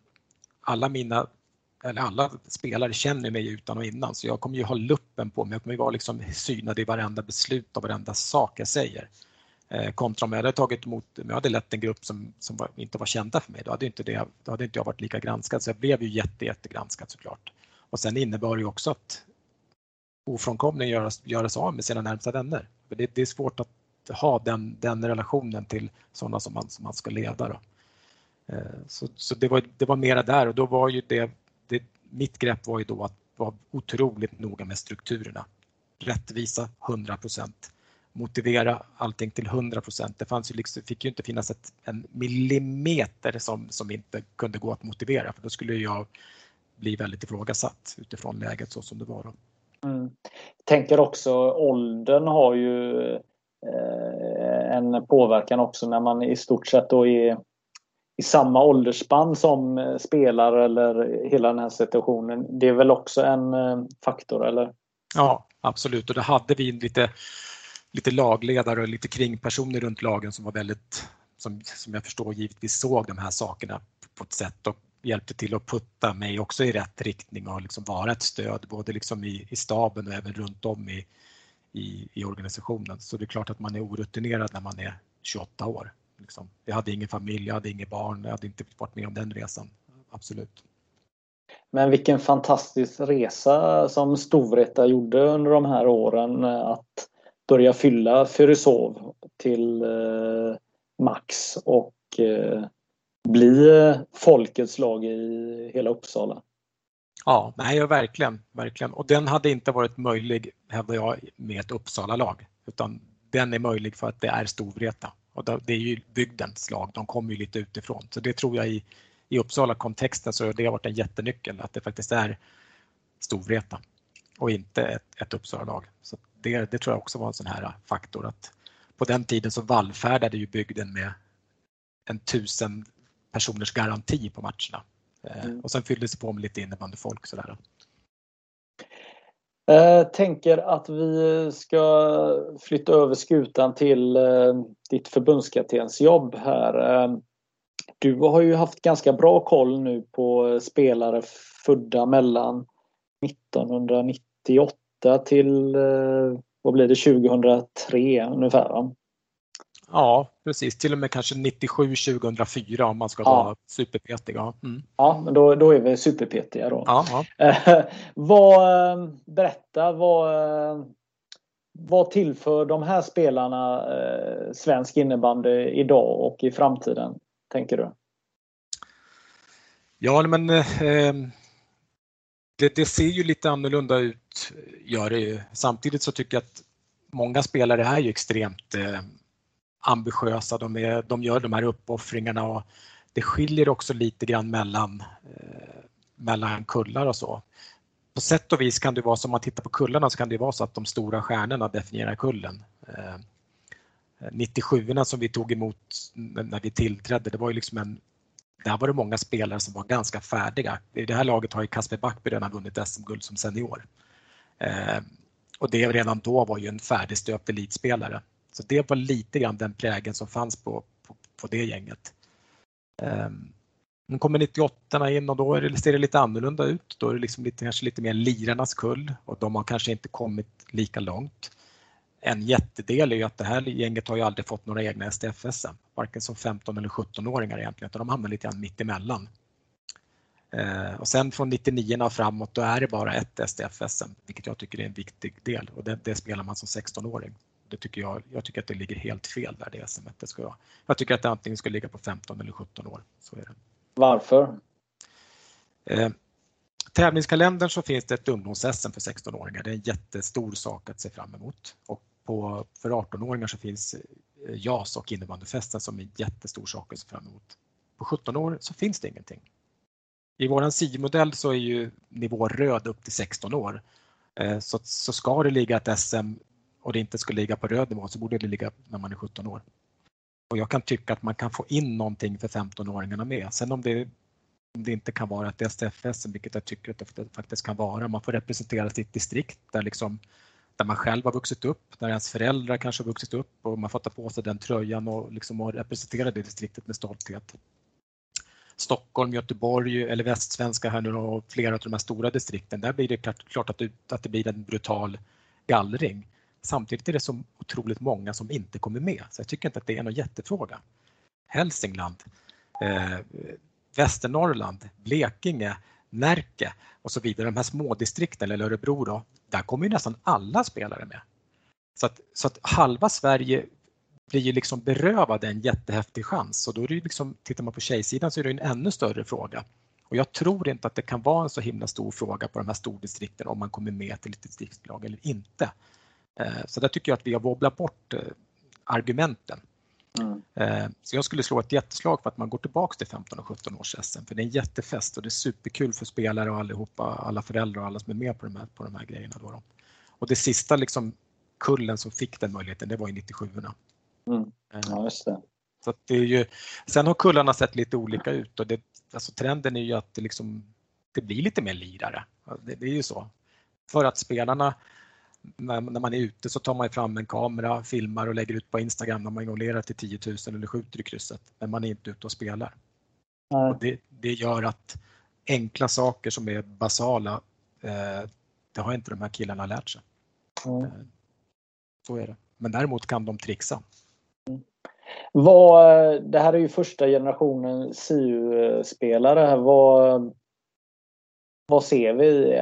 alla spelare känner mig utan och innan, så jag kommer ju ha luppen på mig. Jag kommer ju vara liksom synad i varenda beslut och varenda sak jag säger. Kontra om jag hade tagit emot, om jag hade lett en grupp som inte var kända för mig, då hade inte jag varit lika granskad. Så jag blev ju jättegranskad såklart. Och sen innebar det också att ofrånkomligen göras av med sina närmsta vänner. För det är svårt att ha den relationen till sådana som man ska leda då. Så det var mera där, och då var ju mitt grepp var ju då att vara otroligt noga med strukturerna. Rättvisa 100%. Motivera allting till 100%. Det fanns ju fick ju inte finnas en millimeter som inte kunde gå att motivera, för då skulle jag bli väldigt ifrågasatt utifrån läget så som det var då. Tänker också åldern har ju en påverkan också när man i stort sett då är i samma åldersspann som spelare eller hela den här situationen. Det är väl också en faktor, eller? Ja, absolut. Och då hade vi lite lagledare och lite kringpersoner runt lagen som var väldigt, som jag förstår givetvis såg de här sakerna på ett sätt och hjälpte till att putta mig också i rätt riktning och liksom vara ett stöd både liksom i staben och även runt om i organisationen. Så det är klart att man är orutinerad när man är 28 år. Liksom. Jag hade ingen familj, jag hade inga barn, jag hade inte varit med om den resan. Absolut. Men vilken fantastisk resa som Storvreta gjorde under de här åren, att börja fylla Fyrisov till max och bli folkets lag i hela Uppsala. Ja, nej, verkligen. Och den hade inte varit möjlig, hävdar jag, med ett Uppsala-lag. Utan den är möjlig för att det är Storvreta. Och det är ju bygdens lag, de kommer ju lite utifrån. Så det tror jag i Uppsala-kontexten så har det varit en jättenyckel att det faktiskt är Storvreta och inte ett Uppsala-lag. Så det tror jag också var en sån här faktor att på den tiden så vallfärdade ju bygden med 1000 personers garanti på matcherna. Och sen fylldes det på med lite innebandyfolk sådär. Tänker att vi ska flytta över skutan till ditt förbundskaptensjobb här. Du har ju haft ganska bra koll nu på spelare födda mellan 1998 till vad blir det, 2003 ungefär, va? Ja, precis. Till och med kanske 97-2004 om man ska vara superpetig. Ja, ja, men då är vi superpetiga då. Ja. Berätta, vad tillför de här spelarna svensk innebandy idag och i framtiden, tänker du? Ja, men det ser ju lite annorlunda ut, gör det ju. Samtidigt så tycker jag att många spelare är ju extremt ambitiösa, de gör de här uppoffringarna och det skiljer också lite grann mellan kullar och så. På sätt och vis kan det vara som, om man tittar på kullarna så kan det vara så att de stora stjärnorna definierar kullen. 97orna som vi tog emot när vi tillträdde, det var ju liksom där var det många spelare som var ganska färdiga. I det här laget har ju Kasper Backby redan vunnit SM-guld som senior. Och det redan då var ju en färdigstöpt elitspelare. Så det var lite grann den prägen som fanns på det gänget. Nu kommer 98 in och då ser det lite annorlunda ut. Då är det liksom kanske lite mer lirarnas kull och de har kanske inte kommit lika långt. En jättedel är ju att det här gänget har ju aldrig fått några egna STF-SM. Varken som 15 eller 17-åringar egentligen, utan de hamnar lite grann mitt emellan. Och sen från 99 framåt då är det bara ett STF-SM, vilket jag tycker är en viktig del. Och det spelar man som 16-åring. Det tycker jag tycker att det ligger helt fel där det SM-et det ska vara. Jag tycker att det antingen ska ligga på 15 eller 17 år. Så är det. Varför? Tävlingskalendern så finns det ett ungdoms-SM för 16-åringar. Det är en jättestor sak att se fram emot. Och för 18-åringar så finns JAS och innebandyfesten som är en jättestor sak att se fram emot. På 17 år så finns det ingenting. I våran SIO-modell så är ju nivå röd upp till 16 år. Så ska det ligga ett SM och det inte skulle ligga på röd nivå så borde det ligga när man är 17 år. Och jag kan tycka att man kan få in någonting för 15-åringarna med. Sen om det inte kan vara ett STF-SM, vilket jag tycker att det faktiskt kan vara. Man får representera sitt distrikt där man själv har vuxit upp, där ens föräldrar kanske har vuxit upp och man får ta på sig den tröjan och representera det distriktet med stolthet. Stockholm, Göteborg eller västsvenska här nu och flera av de här stora distrikten, där blir det klart att det blir en brutal gallring. Samtidigt är det så otroligt många som inte kommer med, så jag tycker inte att det är någon jättefråga. Hälsingland, Västernorrland, Blekinge, Närke och så vidare, de här små distrikten eller Örebro då, där kommer ju nästan alla spelare med. Så att halva Sverige blir ju liksom berövade en jättehäftig chans och då är det ju liksom, tittar man på tjejsidan så är det en ännu större fråga. Och jag tror inte att det kan vara en så himla stor fråga på de här stordistrikten om man kommer med till ett distriktslag eller inte. Så där tycker jag att vi har wobblat bort argumenten. Så jag skulle slå ett jätteslag för att man går tillbaka till 15 och 17 års SM, för det är en jättefest och det är superkul för spelare och allihopa, alla föräldrar och alla som är med på de här grejerna då. Och det sista liksom kullen som fick den möjligheten, det var i 97-orna. Ja, just det. Så att det är ju, sen har kullarna sett lite olika ut och trenden är ju att det blir lite mer lirare. Det är ju så. För att spelarna, när man är ute så tar man fram en kamera, filmar och lägger ut på Instagram när man jonglerar till 10 000 eller skjuter i krysset. Men man är inte ute och spelar. Och det gör att enkla saker som är basala, det har inte de här killarna lärt sig. Så är det. Men däremot kan de trixa. Det här är ju första generationen SIU-spelare. Vad ser vi?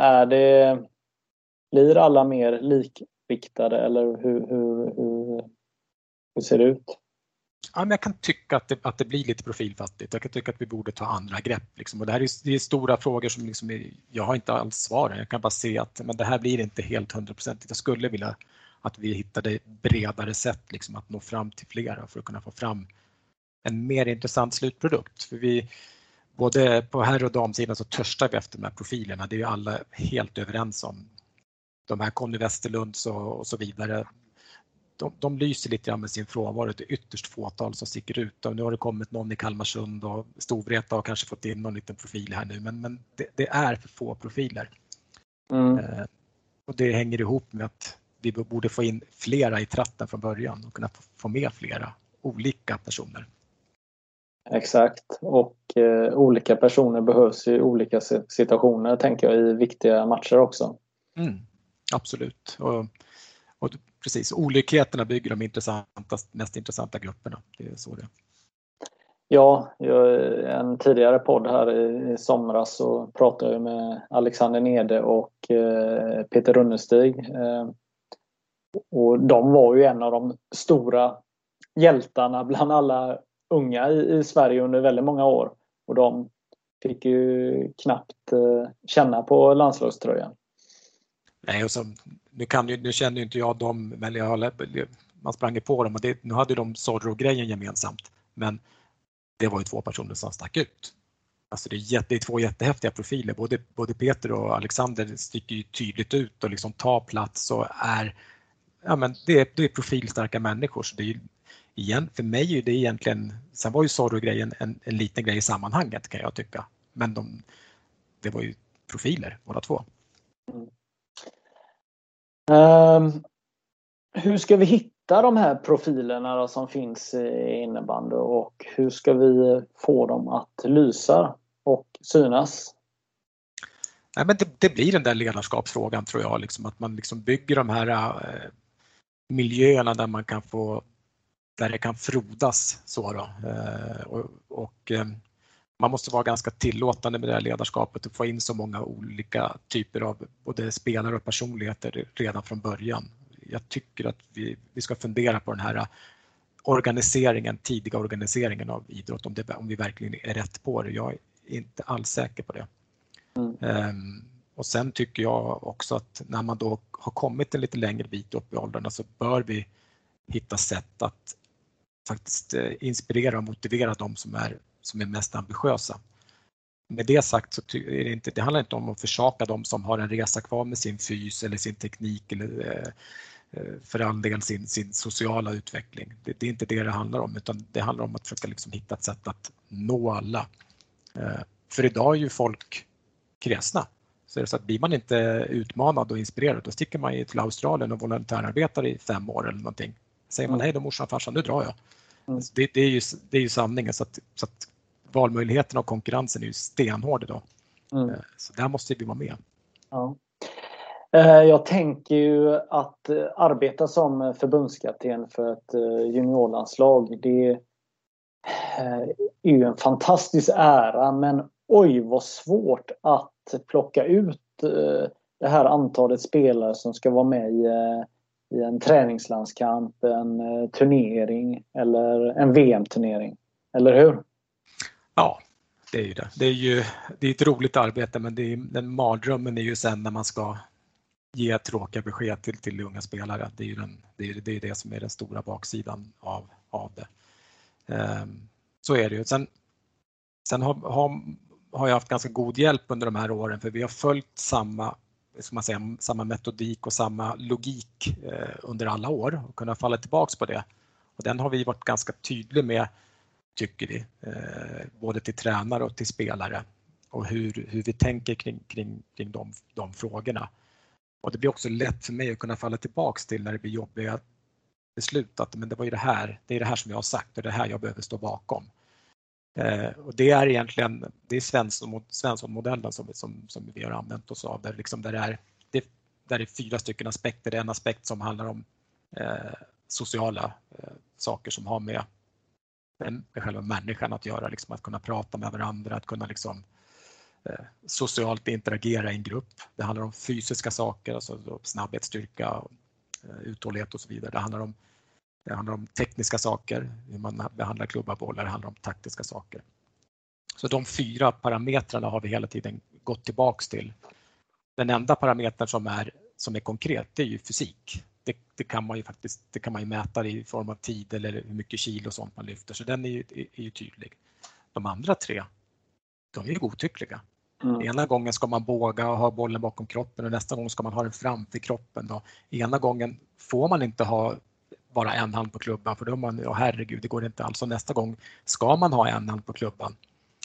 Blir alla mer likriktade eller hur ser det ut? Ja, men jag kan tycka att det blir lite profilfattigt. Jag kan tycka att vi borde ta andra grepp. Liksom. Och det här är stora frågor som liksom jag har inte alls svaren. Jag kan bara se att det här blir inte helt 100%. Jag skulle vilja att vi hittade bredare sätt liksom, att nå fram till flera för att kunna få fram en mer intressant slutprodukt. För vi, både på herr- och damsidan så törstar vi efter de här profilerna. Det är ju alla helt överens om. De här Conny Westerlund och så vidare. De lyser lite grann med sin frånvaro. Det är ytterst fåtal som sticker ut. Och nu har det kommit någon i Kalmarsund och Storvreta och kanske fått in någon liten profil här nu. Men det är för få profiler. Och det hänger ihop med att vi borde få in flera i tratten från början och kunna få med flera olika personer. Exakt, och olika personer behövs i olika situationer, tänker jag, i viktiga matcher också. Absolut, och precis, olikheterna bygger de mest intressanta grupperna, det är så det. Ja, en tidigare podd här i somras så pratade jag med Alexander Nede och Peter Runnestig. Och de var ju en av de stora hjältarna bland alla unga i Sverige under väldigt många år. Och de fick ju knappt känna på landslagströjan. Nej, och så, nu känner ju inte jag dem, men man sprang på dem och nu hade de Zorro-grejen gemensamt. Men det var ju två personer som stack ut. Alltså det är två jättehäftiga profiler. Både Peter och Alexander sticker ju tydligt ut och liksom tar plats och det är profilstarka människor. Så det är för mig är det egentligen, sen var ju Zorro-grejen en liten grej i sammanhanget kan jag tycka. Men det var ju profiler båda två. Hur ska vi hitta de här profilerna då, som finns i innebandy, och hur ska vi få dem att lysa och synas? Nej, men det blir den där ledarskapsfrågan, tror jag, liksom, att man liksom bygger de här miljöerna där man kan där det kan frodas så då. Och man måste vara ganska tillåtande med det här ledarskapet och få in så många olika typer av både spelare och personligheter redan från början. Jag tycker att vi ska fundera på den här tidiga organiseringen av idrott, om vi verkligen är rätt på det. Jag är inte alls säker på det. Och sen tycker jag också att när man då har kommit en lite längre bit upp i åldrarna så bör vi hitta sätt att faktiskt inspirera och motivera de som är mest ambitiösa. Med det sagt så är det handlar inte om att försaka de som har en resa kvar med sin fys eller sin teknik eller för all del sin sociala utveckling. Det är inte det handlar om, utan det handlar om att försöka liksom hitta ett sätt att nå alla. För idag är ju folk kräsna. Så är det så att blir man inte utmanad och inspirerad, då sticker man till Australien och volontärarbetar i 5 år eller någonting. Säger man hej då morsan, farsan, nu drar jag. Det är ju sanningen, så att valmöjligheterna och konkurrensen är ju stenhård idag. Så där måste vi vara med. Ja. Jag tänker ju att arbeta som förbundskapten för ett juniorlandslag, det är ju en fantastisk ära, men oj vad svårt att plocka ut det här antalet spelare som ska vara med i en träningslandskamp, en turnering eller en VM-turnering, eller hur? Ja, det är ju det. Det är ett roligt arbete, men den mardrömmen är ju sen när man ska ge tråkiga besked till unga spelare. Det är det som är den stora baksidan av det. Så är det ju. Sen har jag haft ganska god hjälp under de här åren, för vi har följt samma metodik och samma logik under alla år och kunnat falla tillbaks på det. Och den har vi varit ganska tydliga med, tycker vi, både till tränare och till spelare, och hur vi tänker kring de frågorna. Och det blir också lätt för mig att kunna falla tillbaks till när det blir jobbiga beslut, att men det är det här som jag har sagt och det här jag behöver stå bakom. Och det är egentligen Svensson-modellen som vi har använt oss av, där det är 4 stycken aspekter. Det är en aspekt som handlar om sociala saker som har med själva människan att göra, liksom att kunna prata med varandra, att kunna liksom socialt interagera i en grupp. Det handlar om fysiska saker, alltså snabbhet, styrka, uthållighet och så vidare. Det handlar om tekniska saker, hur man behandlar klubbar, bollar. Det handlar om taktiska saker. Så de 4 parametrarna har vi hela tiden gått tillbaks till. Den enda parametern som är konkret, det är ju fysik. Det kan man ju mäta i form av tid eller hur mycket kilo och sånt man lyfter. Så den är ju tydlig. De andra 3, de är ju godtyckliga. Ena gången ska man båga och ha bollen bakom kroppen, och nästa gång ska man ha den framför kroppen. Då. Ena gången får man inte ha bara en hand på klubban, för då är man, herregud, det går inte alls. Och nästa gång ska man ha en hand på klubban.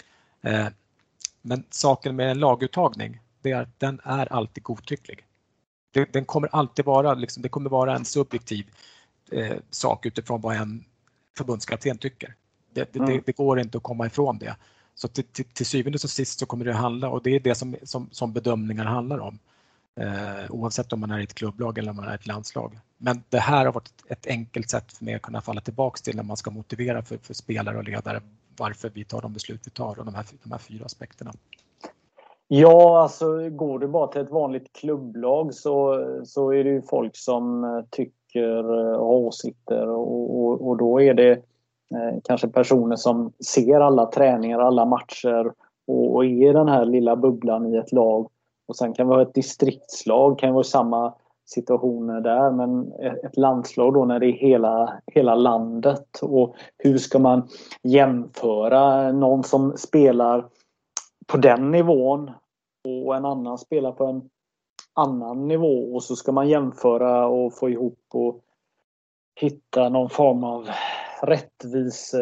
Men saken med en laguttagning, det är att den är alltid godtycklig. Den kommer alltid vara, det kommer vara en subjektiv sak utifrån vad en förbundskapten tycker. Det går inte att komma ifrån det. Så till syvende och sist så kommer det att handla, och det är det som bedömningar handlar om. Oavsett om man är i ett klubblag eller om man är ett landslag. Men det här har varit ett enkelt sätt för mig att kunna falla tillbaka till när man ska motivera för spelare och ledare varför vi tar de beslut vi tar, och de här 4 aspekterna. Ja, alltså går du bara till ett vanligt klubblag så är det ju folk som tycker och har åsikter, och då är det kanske personer som ser alla träningar, alla matcher och är i den här lilla bubblan i ett lag. Och sen kan vi ha ett distriktslag, kan vara samma situationer där, men ett landslag då när det är hela landet. Och hur ska man jämföra någon som spelar på den nivån och en annan spelar på en annan nivå, och så ska man jämföra och få ihop och hitta någon form av rättvis,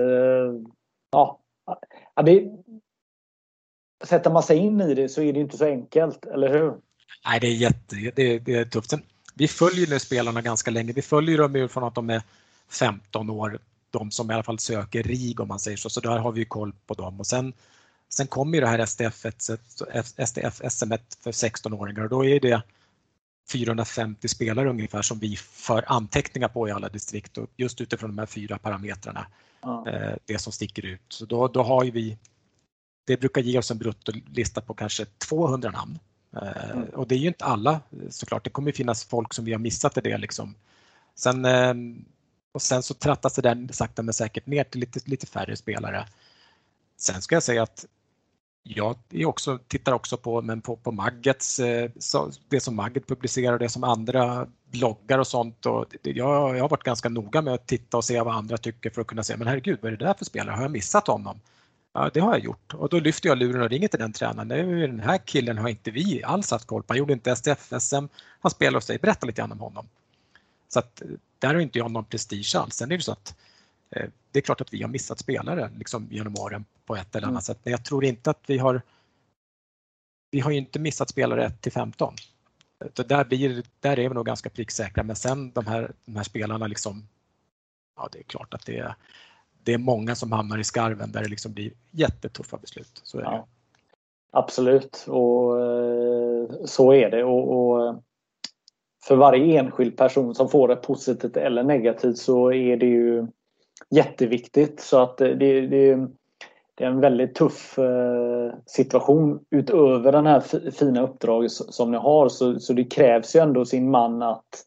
sätter man sig in i det så är det inte så enkelt, eller hur? Nej, det är tufft. Vi följer nu spelarna ganska länge. Vi följer dem från att de är 15 år, de som i alla fall söker RIG, om man säger så där har vi koll på dem. Och sen kommer ju det här STF-SM för 16-åringar, och då är det 450 spelare ungefär som vi för anteckningar på i alla distrikt, och just utifrån de här 4 parametrarna, det som sticker ut. Så då har ju vi, det brukar ge oss en bruttolista på kanske 200 namn. Och det är ju inte alla, såklart. Det kommer finnas folk som vi har missat i det liksom. Sen så trattas det där sakta men säkert ner till lite färre spelare. Sen ska jag säga att jag tittar också på Maggets, det som Magget publicerar och det som andra bloggar och sånt. Och jag har varit ganska noga med att titta och se vad andra tycker för att kunna säga, men herregud, vad är det där för spelare? Har jag missat honom? Ja, det har jag gjort. Och då lyfter jag luren och ringer till den tränaren. Den här killen har inte vi alls haft koll på. Han gjorde inte STF-SM. Han spelar hos dig. Berätta lite grann om honom. Så att där har inte jag någon prestige alls. Sen är det så att det är klart att vi har missat spelare liksom genom åren på ett eller annat sätt. Men jag tror inte att vi har ju inte missat spelare 1-15. Så där är vi nog ganska pricksäkra. Men sen de här spelarna liksom, ja, det är klart att det är många som hamnar i skarven där det liksom blir jättetuffa beslut. Så är det. Absolut, och så är det. Och för varje enskild person som får det positivt eller negativt så är det ju jätteviktigt. Så att det är en väldigt tuff situation utöver den här fina uppdraget som ni har. Så det krävs ju ändå sin man att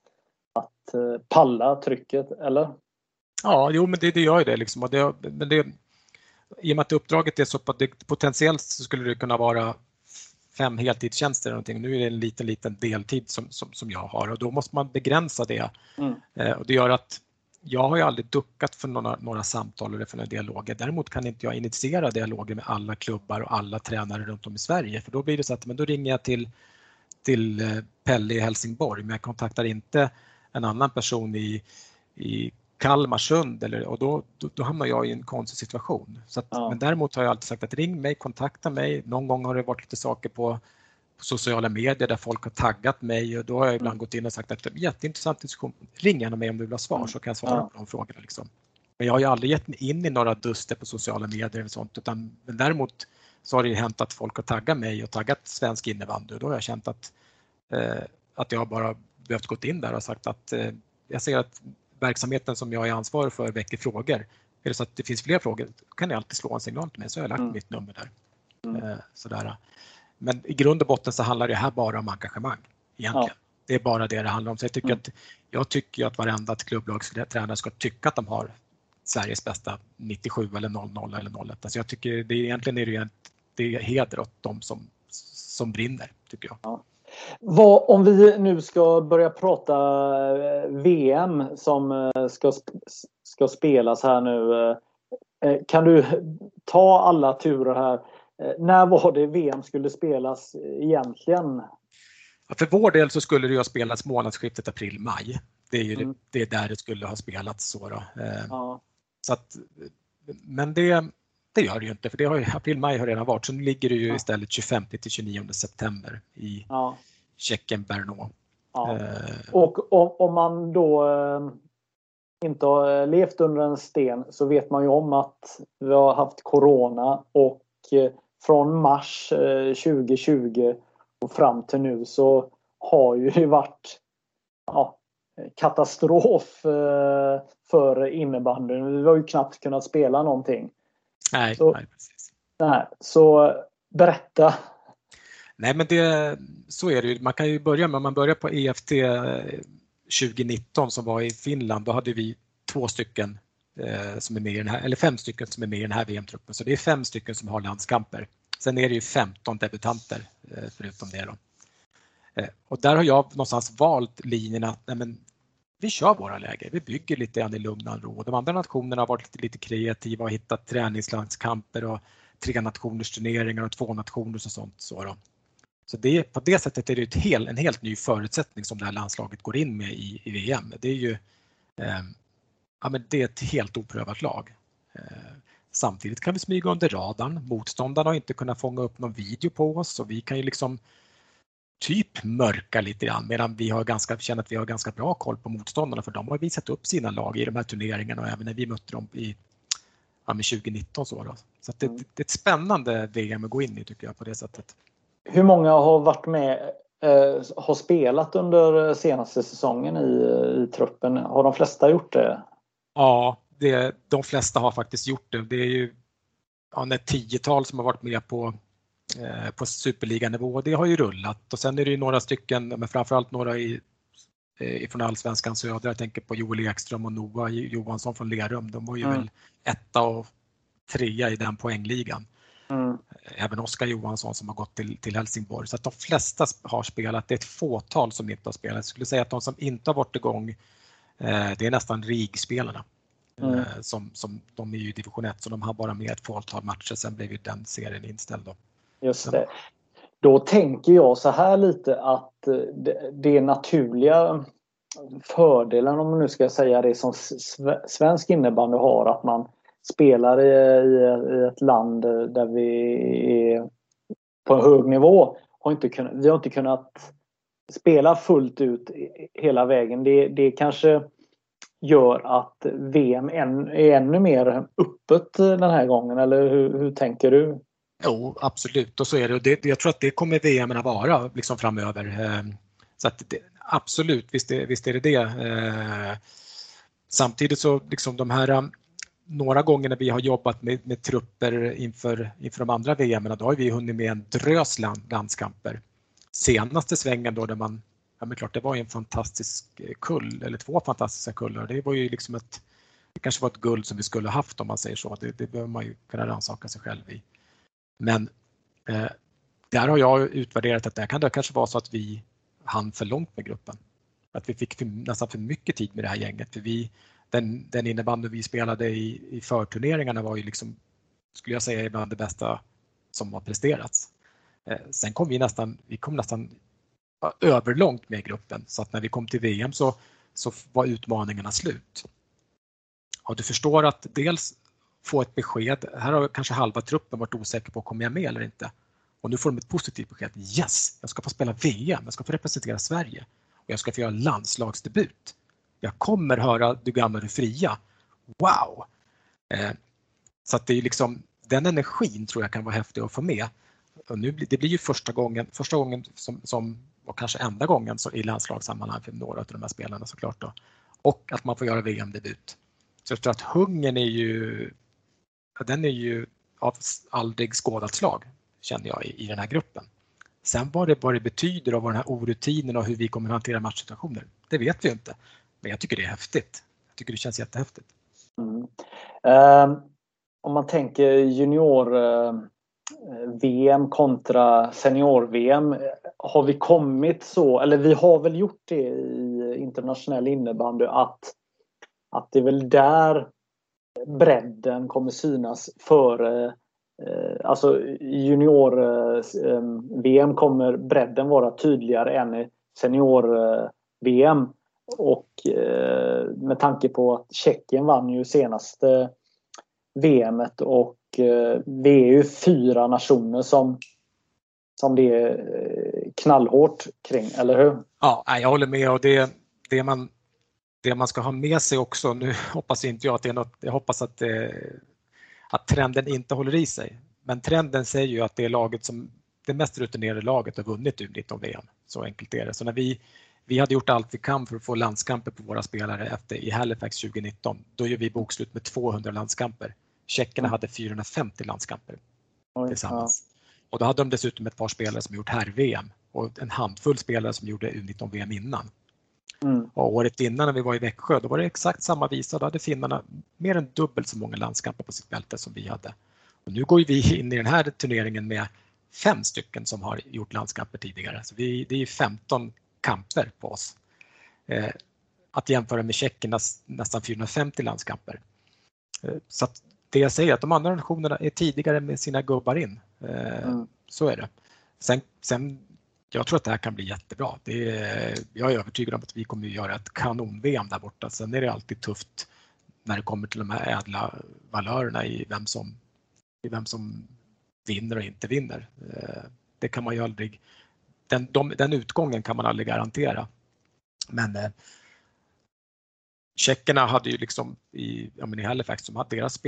palla trycket, eller? Ja, jo, men det gör ju det liksom. I och med att uppdraget är så potentiellt så skulle det kunna vara 5 heltidstjänster eller någonting. Nu är det en liten deltid som jag har och då måste man begränsa det. Och det gör att jag har ju aldrig duckat för några samtal eller för några dialoger. Däremot kan inte jag initiera dialoger med alla klubbar och alla tränare runt om i Sverige. För då blir det så att då ringer jag till Pelle i Helsingborg, men jag kontaktar inte en annan person i Kalmarsund och då hamnar jag i en konstig situation. Så att, men däremot har jag alltid sagt att ring mig, kontakta mig. Någon gång har det varit lite saker på sociala medier där folk har taggat mig och då har jag ibland gått in och sagt att det är jätteintressant diskussion. Ring gärna mig om du vill ha svar så kan jag svara på de frågorna. Liksom. Men jag har ju aldrig gett mig in i några duster på sociala medier eller sånt men däremot så har det ju hänt att folk har taggat mig och taggat svensk innebandy och då har jag känt att jag bara behövt gått in där och sagt att jag ser att verksamheten som jag är ansvarig för väcker frågor. Är det så att det finns fler frågor kan jag alltid slå en signal till mig så har jag lagt mitt nummer där. Sådär. Men i grund och botten så handlar det här bara om engagemang egentligen. Det är bara det handlar om. Så jag tycker att varenda klubblagstränare ska tycka att de har Sveriges bästa 97 eller 00 eller 01. Alltså jag tycker egentligen är det heder åt de som brinner tycker jag. Om vi nu ska börja prata VM som ska spelas här nu. Kan du ta alla turer här? När var det VM skulle spelas egentligen? Ja, för vår del så skulle det ju ha spelats månadsskiftet april-maj. Det är ju det är där det skulle ha spelats så då. Så att, men det gör det ju inte för det har ju april-maj har redan varit så nu ligger det ju istället 25-29 september i Tjeckien Brno. Och om man då inte har levt under en sten så vet man ju om att vi har haft corona och från mars 2020 och fram till nu så har ju det varit katastrof för innebandyn. Vi har ju knappt kunnat spela någonting. Nej, precis. Så berätta. Nej, men så är det ju. Man kan ju börja med, om man börjar på EFT 2019 som var i Finland, då hade vi 2 stycken som är med i den här, eller 5 stycken som är med i den här VM-truppen. Så det är 5 stycken som har landskamper. Sen är det ju 15 debutanter förutom det då. Och där har jag någonstans valt linjen att vi kör våra läger. Vi bygger lite grann i lugn och ro. De andra nationerna har varit lite kreativa och hittat träningslandskamper och 3-nationers turneringar och 2-nationers och sånt. Så på det sättet är det en helt ny förutsättning som det här landslaget går in med i VM. Det är ju det är ett helt oprövat lag. Samtidigt kan vi smyga under radarn. Motståndarna har inte kunnat fånga upp någon video på oss och vi kan ju liksom typ mörka lite grann medan vi känner att vi har ganska bra koll på motståndarna för de har visat upp sina lag i de här turneringarna och även när vi mötte dem i 2019 så då. Så det är ett spännande VM att gå in i tycker jag på det sättet. Hur många har varit med har spelat under senaste säsongen i truppen? Har de flesta gjort det? Ja, de flesta har faktiskt gjort det. Det är ju ett 10-tal som har varit med på superliganivå. Det har ju rullat och sen är det ju några stycken, men framförallt några från Allsvenskan södra. Jag tänker på Joel Ekström och Noah Johansson från Lerum. De var ju väl 1 och 3 i den poängligan. Även Oskar Johansson som har gått till Helsingborg. Så att de flesta har spelat. Det är ett fåtal som inte har spelat. Jag skulle säga att de som inte har varit igång det är nästan rigspelarna. Som de är ju i division 1, så de har bara med ett fåtal matcher, sen blev ju den serien inställd då. Just det. Då tänker jag så här lite att det naturliga fördelen, om man nu ska säga det, som svensk innebandy har, att man spelar i ett land där vi är på en hög nivå, vi har inte kunnat spela fullt ut hela vägen. Det kanske gör att VM är ännu mer öppet den här gången, eller hur tänker du? Jo, absolut, och så är det. Jag tror att det kommer VM att vara liksom framöver. Så att absolut, visst är det. Samtidigt så liksom de här några gånger när vi har jobbat med trupper inför de andra VM:erna, då har vi hunnit med en drös landskamper. Senaste svängen då, där man, ja men klart det var ju en fantastisk kull, eller 2 fantastiska kullar. Det var ju liksom det kanske var ett guld som vi skulle haft, om man säger så. Det behöver man ju kunna rannsaka sig själv i. Men där har jag utvärderat att det kan kanske vara så att vi hann för långt med gruppen. Att vi fick nästan för mycket tid med det här gänget. För den innebandy vi spelade i förturneringarna var ju liksom, skulle jag säga, ibland det bästa som har presterats. Sen kom vi kom nästan överlångt med gruppen, så att när vi kom till VM så var utmaningarna slut. Och du förstår att dels få ett besked, här har kanske halva truppen varit osäker på, kommer jag med eller inte? Och nu får de ett positivt besked, yes, jag ska få spela VM, jag ska få representera Sverige och jag ska få göra landslagsdebut. Jag kommer höra du gamla, du fria. Wow! Så att det är liksom, den energin tror jag kan vara häftig att få med. Och nu, det blir ju första gången som och kanske enda gången så i landslagssammanhang för några av de här spelarna såklart då. Och att man får göra VM-debut. Så jag tror att hungern den är ju av aldrig skådat slag, känner jag, i den här gruppen. Sen vad det betyder och vad den här orutinen och hur vi kommer att hantera matchsituationer, det vet vi ju inte. Men jag tycker det är häftigt. Jag tycker det känns jättehäftigt. Om man tänker junior-VM kontra senior-VM, har vi kommit så, eller vi har väl gjort det i internationell innebandy, att det är väl där bredden kommer synas före, alltså junior-VM kommer bredden vara tydligare än i senior-VM. Och med tanke på att Tjeckien vann ju senaste VM:et, och vi är ju 4 nationer som det är knallhårt kring, eller hur? Ja, jag håller med, och det man ska ha med sig också, nu hoppas inte jag att det är något, jag hoppas att trenden inte håller i sig. Men trenden säger ju att det är laget som, det mest rutinerade laget har vunnit U19 VM. Så enkelt är det. Så när vi hade gjort allt vi kan för att få landskamper på våra spelare i Halifax 2019, då gör vi bokslut med 200 landskamper. Tjeckerna hade 450 landskamper tillsammans. Och då hade de dessutom ett par spelare som gjort här-VM och en handfull spelare som gjorde U19-VM innan. Och året innan när vi var i Växjö, då var det exakt samma visa. Då hade finnarna mer än dubbelt så många landskamper på sitt bälte som vi hade. Och nu går vi in i den här turneringen med 5 stycken som har gjort landskamper tidigare. Så det är 15 kamper på oss. Att jämföra med tjeckernas nästan 450 landskamper. Så att det jag säger, att de andra nationerna är tidigare med sina gubbar in. Så är det. Sen jag tror att det här kan bli jättebra. Jag är övertygad om att vi kommer att göra ett kanon-VM där borta. Sen är det alltid tufft när det kommer till de här ädla valörerna i vem som vinner och inte vinner. Det kan man ju aldrig, den utgången kan man aldrig garantera. Men tjeckerna hade ju liksom i Halifax, som hade deras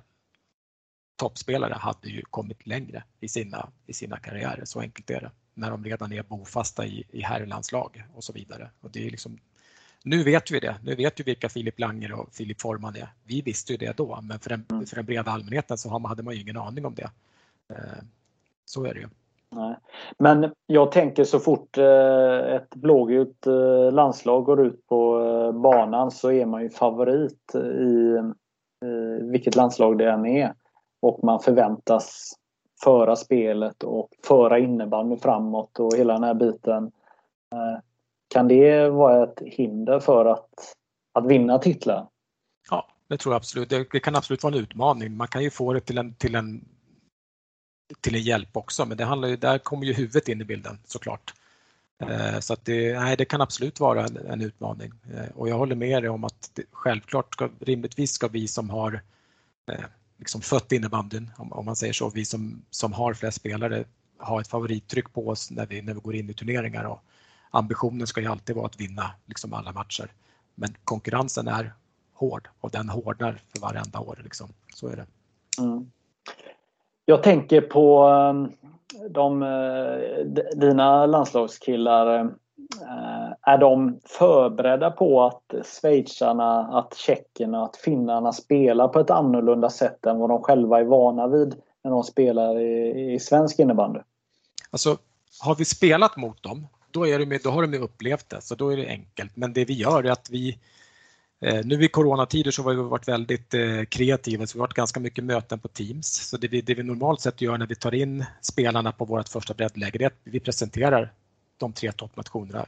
toppspelare hade ju kommit längre i sina karriärer, så enkelt är det. När de redan är bofasta i herrlandslag och så vidare. Och det är liksom, nu vet vi det. Nu vet vi vilka Filip Langer och Filip Forman är. Vi visste ju det då, men för den breda allmänheten så hade man ju ingen aning om det. Så är det ju. Nej. Men jag tänker, så fort ett blågult landslag går ut på banan så är man ju favorit i vilket landslag det än är. Och man förväntas föra spelet och föra innebandy framåt och hela den här biten. Kan det vara ett hinder för att vinna titlar? Ja, Det tror jag absolut. Det kan absolut vara en utmaning. Man kan ju få det till en hjälp också, men där kommer ju huvudet in i bilden såklart. Så att det kan absolut vara en utmaning. Och jag håller med dig om att självklart rimligtvis ska vi som har liksom fött innebandyn, om man säger så, vi som har flest spelare ha ett favorittryck på oss när vi går in i turneringar, och ambitionen ska ju alltid vara att vinna liksom alla matcher. Men konkurrensen är hård och den hårdnar för varenda år liksom. Så är det. Mm. Jag tänker på dina landslagskillar. Är de förberedda på att schweizarna, att tjeckerna, att finnarna spelar på ett annorlunda sätt än vad de själva är vana vid när de spelar i svensk innebandy? Alltså, har vi spelat mot dem, då har de upplevt det, så då är det enkelt. Men det vi gör är att nu i coronatider så har vi varit väldigt kreativa, så vi har varit ganska mycket möten på Teams. Så det vi normalt sett gör när vi tar in spelarna på vårt första breddläger är att vi presenterar de 3 toppnationerna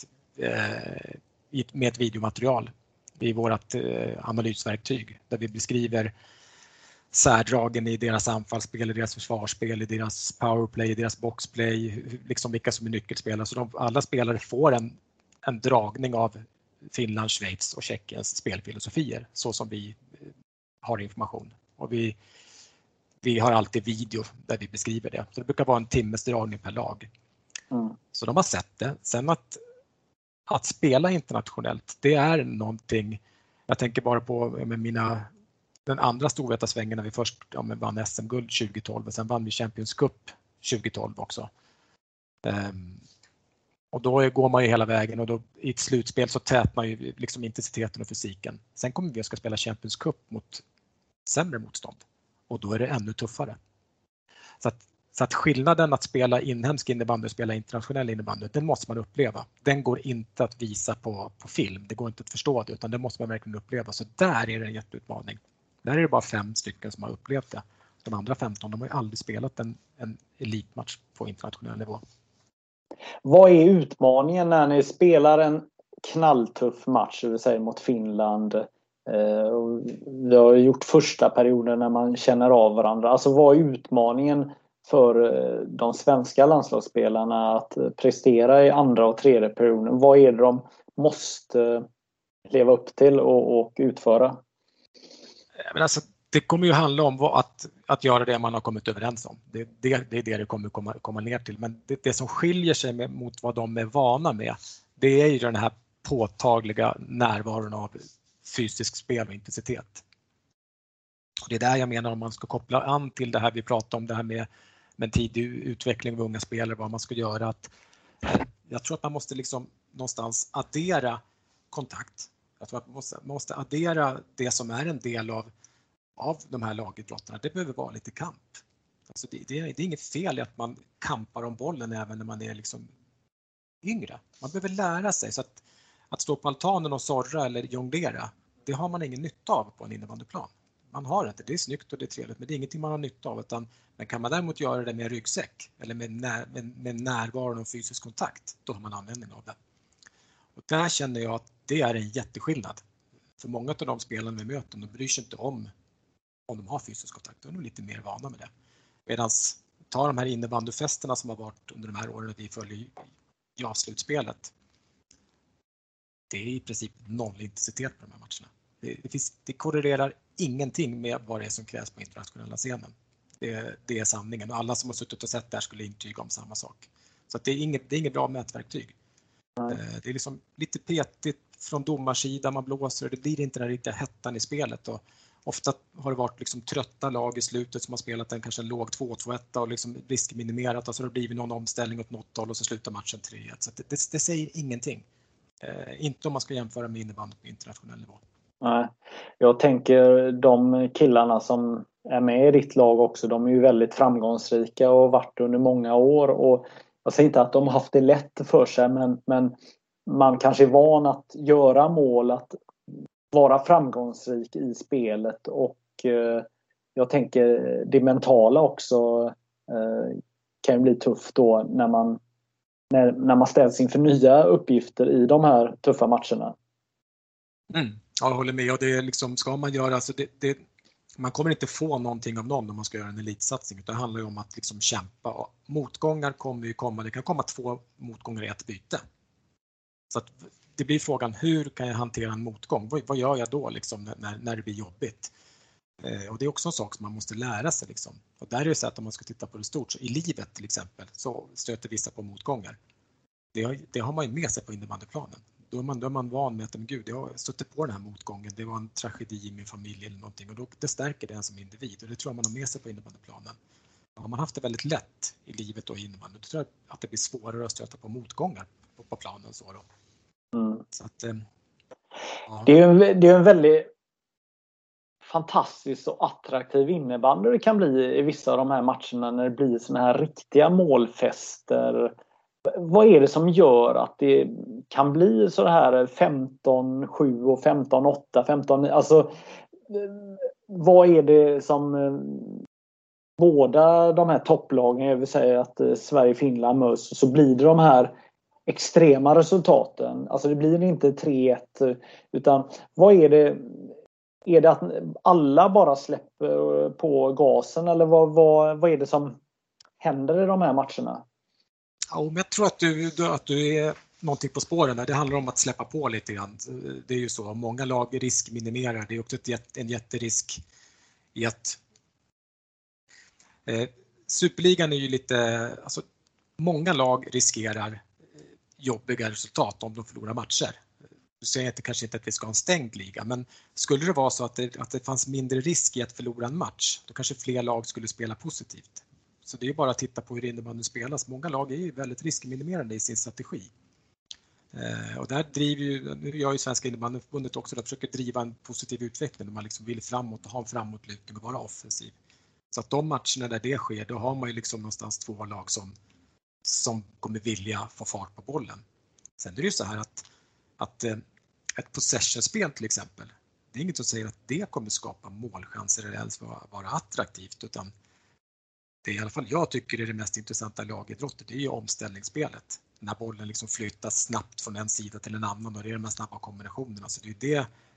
med ett videomaterial i vårt analysverktyg, där vi beskriver särdragen i deras anfallsspel, i deras försvarsspel, i deras powerplay, i deras boxplay, liksom vilka som är nyckelspelare. Så alla spelare får en dragning av Finland, Schweiz och Tjeckiens spelfilosofier, så som vi har information. Och vi har alltid video där vi beskriver det. Så det brukar vara en timmes dragning per lag. Mm. Så de har sett det. Sen att spela internationellt, det är någonting, jag tänker bara på den andra storvetasvängen när vi först vann SM-guld 2012 och sen vann vi Champions Cup 2012 också. Och då går man ju hela vägen, och då i ett slutspel så tätnar ju liksom intensiteten och fysiken. Sen kommer vi att ska spela Champions Cup mot sämre motstånd, och då är det ännu tuffare. Så att skillnaden att spela inhemsk innebandy och spela internationell innebandy, den måste man uppleva. Den går inte att visa på film, det går inte att förstå det, utan det måste man verkligen uppleva. Så där är det en jätteutmaning. Där är det bara 5 stycken som har upplevt det. De andra 15, de har ju aldrig spelat en elitmatch på internationell nivå. Vad är utmaningen när ni spelar en knalltuff match, det vill säga mot Finland? Vi har gjort första perioden när man känner av varandra. Alltså vad är utmaningen för de svenska landslagsspelarna att prestera i andra och tredje perioden? Vad är det de måste leva upp till och utföra? Men alltså, det kommer ju handla om att göra det man har kommit överens om. Det är det kommer komma ner till. Men det som skiljer sig mot vad de är vana med, det är ju den här påtagliga närvaron av fysisk spel och intensitet. Och det är där jag menar, om man ska koppla an till det här vi pratar om, det här med en tidig utveckling av unga spelare, vad man ska göra. Att jag tror att man måste liksom någonstans addera kontakt. Jag tror att man måste addera det som är en del av de här lagidrotterna. Det behöver vara lite kamp. Alltså det är inget fel i att man kampar om bollen även när man är liksom yngre. Man behöver lära sig. Så att stå på altanen och sorra eller jonglera, det har man ingen nytta av på en innebandyplan. Man har inte. Det är snyggt och det är trevligt, men det är ingenting man har nytta av. Men kan man däremot göra det med ryggsäck eller med närvaron och fysisk kontakt, då har man användning av det. Och där känner jag att det är en jätteskillnad. För många av de spelarna vi möter, de bryr sig inte om de har fysisk kontakt. De är lite mer vana med det. Medan ta de här innebandyfesterna som har varit under de här åren att vi följer slutspelet. Det är i princip noll intensitet på de här matcherna. Det korrelerar ingenting med vad det är som krävs på internationella scenen. Det är sanningen. Och alla som har suttit och sett det här skulle intyga om samma sak. Så att det är inget bra mätverktyg. Det är liksom lite petigt från domarsidan, man blåser, det blir inte den riktiga hettan i spelet. Och ofta har det varit liksom trötta lag i slutet som har spelat kanske en låg 2-2-1 och liksom riskminimerat, och så har det blivit någon omställning åt något håll och så slutar matchen 3-1. Så det säger ingenting. Inte om man ska jämföra med innebandy på internationell nivå. Nej, jag tänker de killarna som är med i ditt lag också, de är ju väldigt framgångsrika och har varit under många år, och jag säger inte att de har haft det lätt för sig, men man kanske är van att göra mål, att vara framgångsrik i spelet, och jag tänker det mentala också kan ju bli tufft då när man ställs inför nya uppgifter i de här tuffa matcherna. jag håller med. Och det är liksom, ska man göra, alltså man kommer inte få någonting av någon om man ska göra en elitsatsning. Utan det handlar ju om att liksom kämpa. Och motgångar kommer ju komma. Det kan komma 2 motgångar i ett byte. Så att det blir frågan, hur kan jag hantera en motgång? Vad gör jag då liksom, när det blir jobbigt? Och det är också en sak som man måste lära sig. Liksom. Och där är det så att om man ska titta på det stort, så i livet till exempel, så stöter vissa på motgångar. Det har man ju med sig på innebandyplanen. Då är man van med att gud, jag har stött på den här motgången. Det var en tragedi i min familj eller någonting. Och det stärker det en som individ. Och det tror jag man har med sig på innebandyplanen. Har man haft det väldigt lätt i livet och i innebandy, då tror jag att det blir svårare att stöta på motgångar på planen. Så då. Så att, ja. Det är en väldigt fantastisk och attraktiv innebandy det kan bli i vissa av de här matcherna när det blir såna här riktiga målfester. Vad är det som gör att det kan bli så här 15-7 och 15-8, 15, alltså vad är det som båda de här topplagen, jag vill säga att Sverige, Finland möts, så blir det de här extrema resultaten. Alltså det blir inte 3-1, utan vad är det? Är det att alla bara släpper på gasen, eller vad är det som händer i de här matcherna? Ja, men jag tror att du är någonting på spåren där. Det handlar om att släppa på lite grann. Det är ju så. Många lag riskminimerar. Det är också en jätterisk i att Superligan är ju lite... Alltså, många lag riskerar jobbiga resultat om de förlorar matcher. Du säger kanske inte att vi ska ha en stängd liga, men skulle det vara så att det fanns mindre risk i att förlora en match, då kanske fler lag skulle spela positivt. Så det är bara att titta på hur innebandyn spelas. Många lag är ju väldigt riskminimerande i sin strategi. Och där driver ju, nu gör ju Svenska innebandyförbundet också, att försöker driva en positiv utveckling där man liksom vill framåt och ha en framåtlutning och vara offensiv. Så att de matcherna där det sker, då har man ju liksom någonstans 2 lag som kommer vilja få fart på bollen. Sen är det ju så här att ett possession-spel till exempel, det är inget som säger att det kommer skapa målchanser eller ens vara attraktivt, utan det är i alla fall jag tycker är det mest intressanta lagidrottet, det är ju omställningsspelet. När bollen liksom flyttas snabbt från en sida till en annan, och det är de här snabba kombinationerna. Så det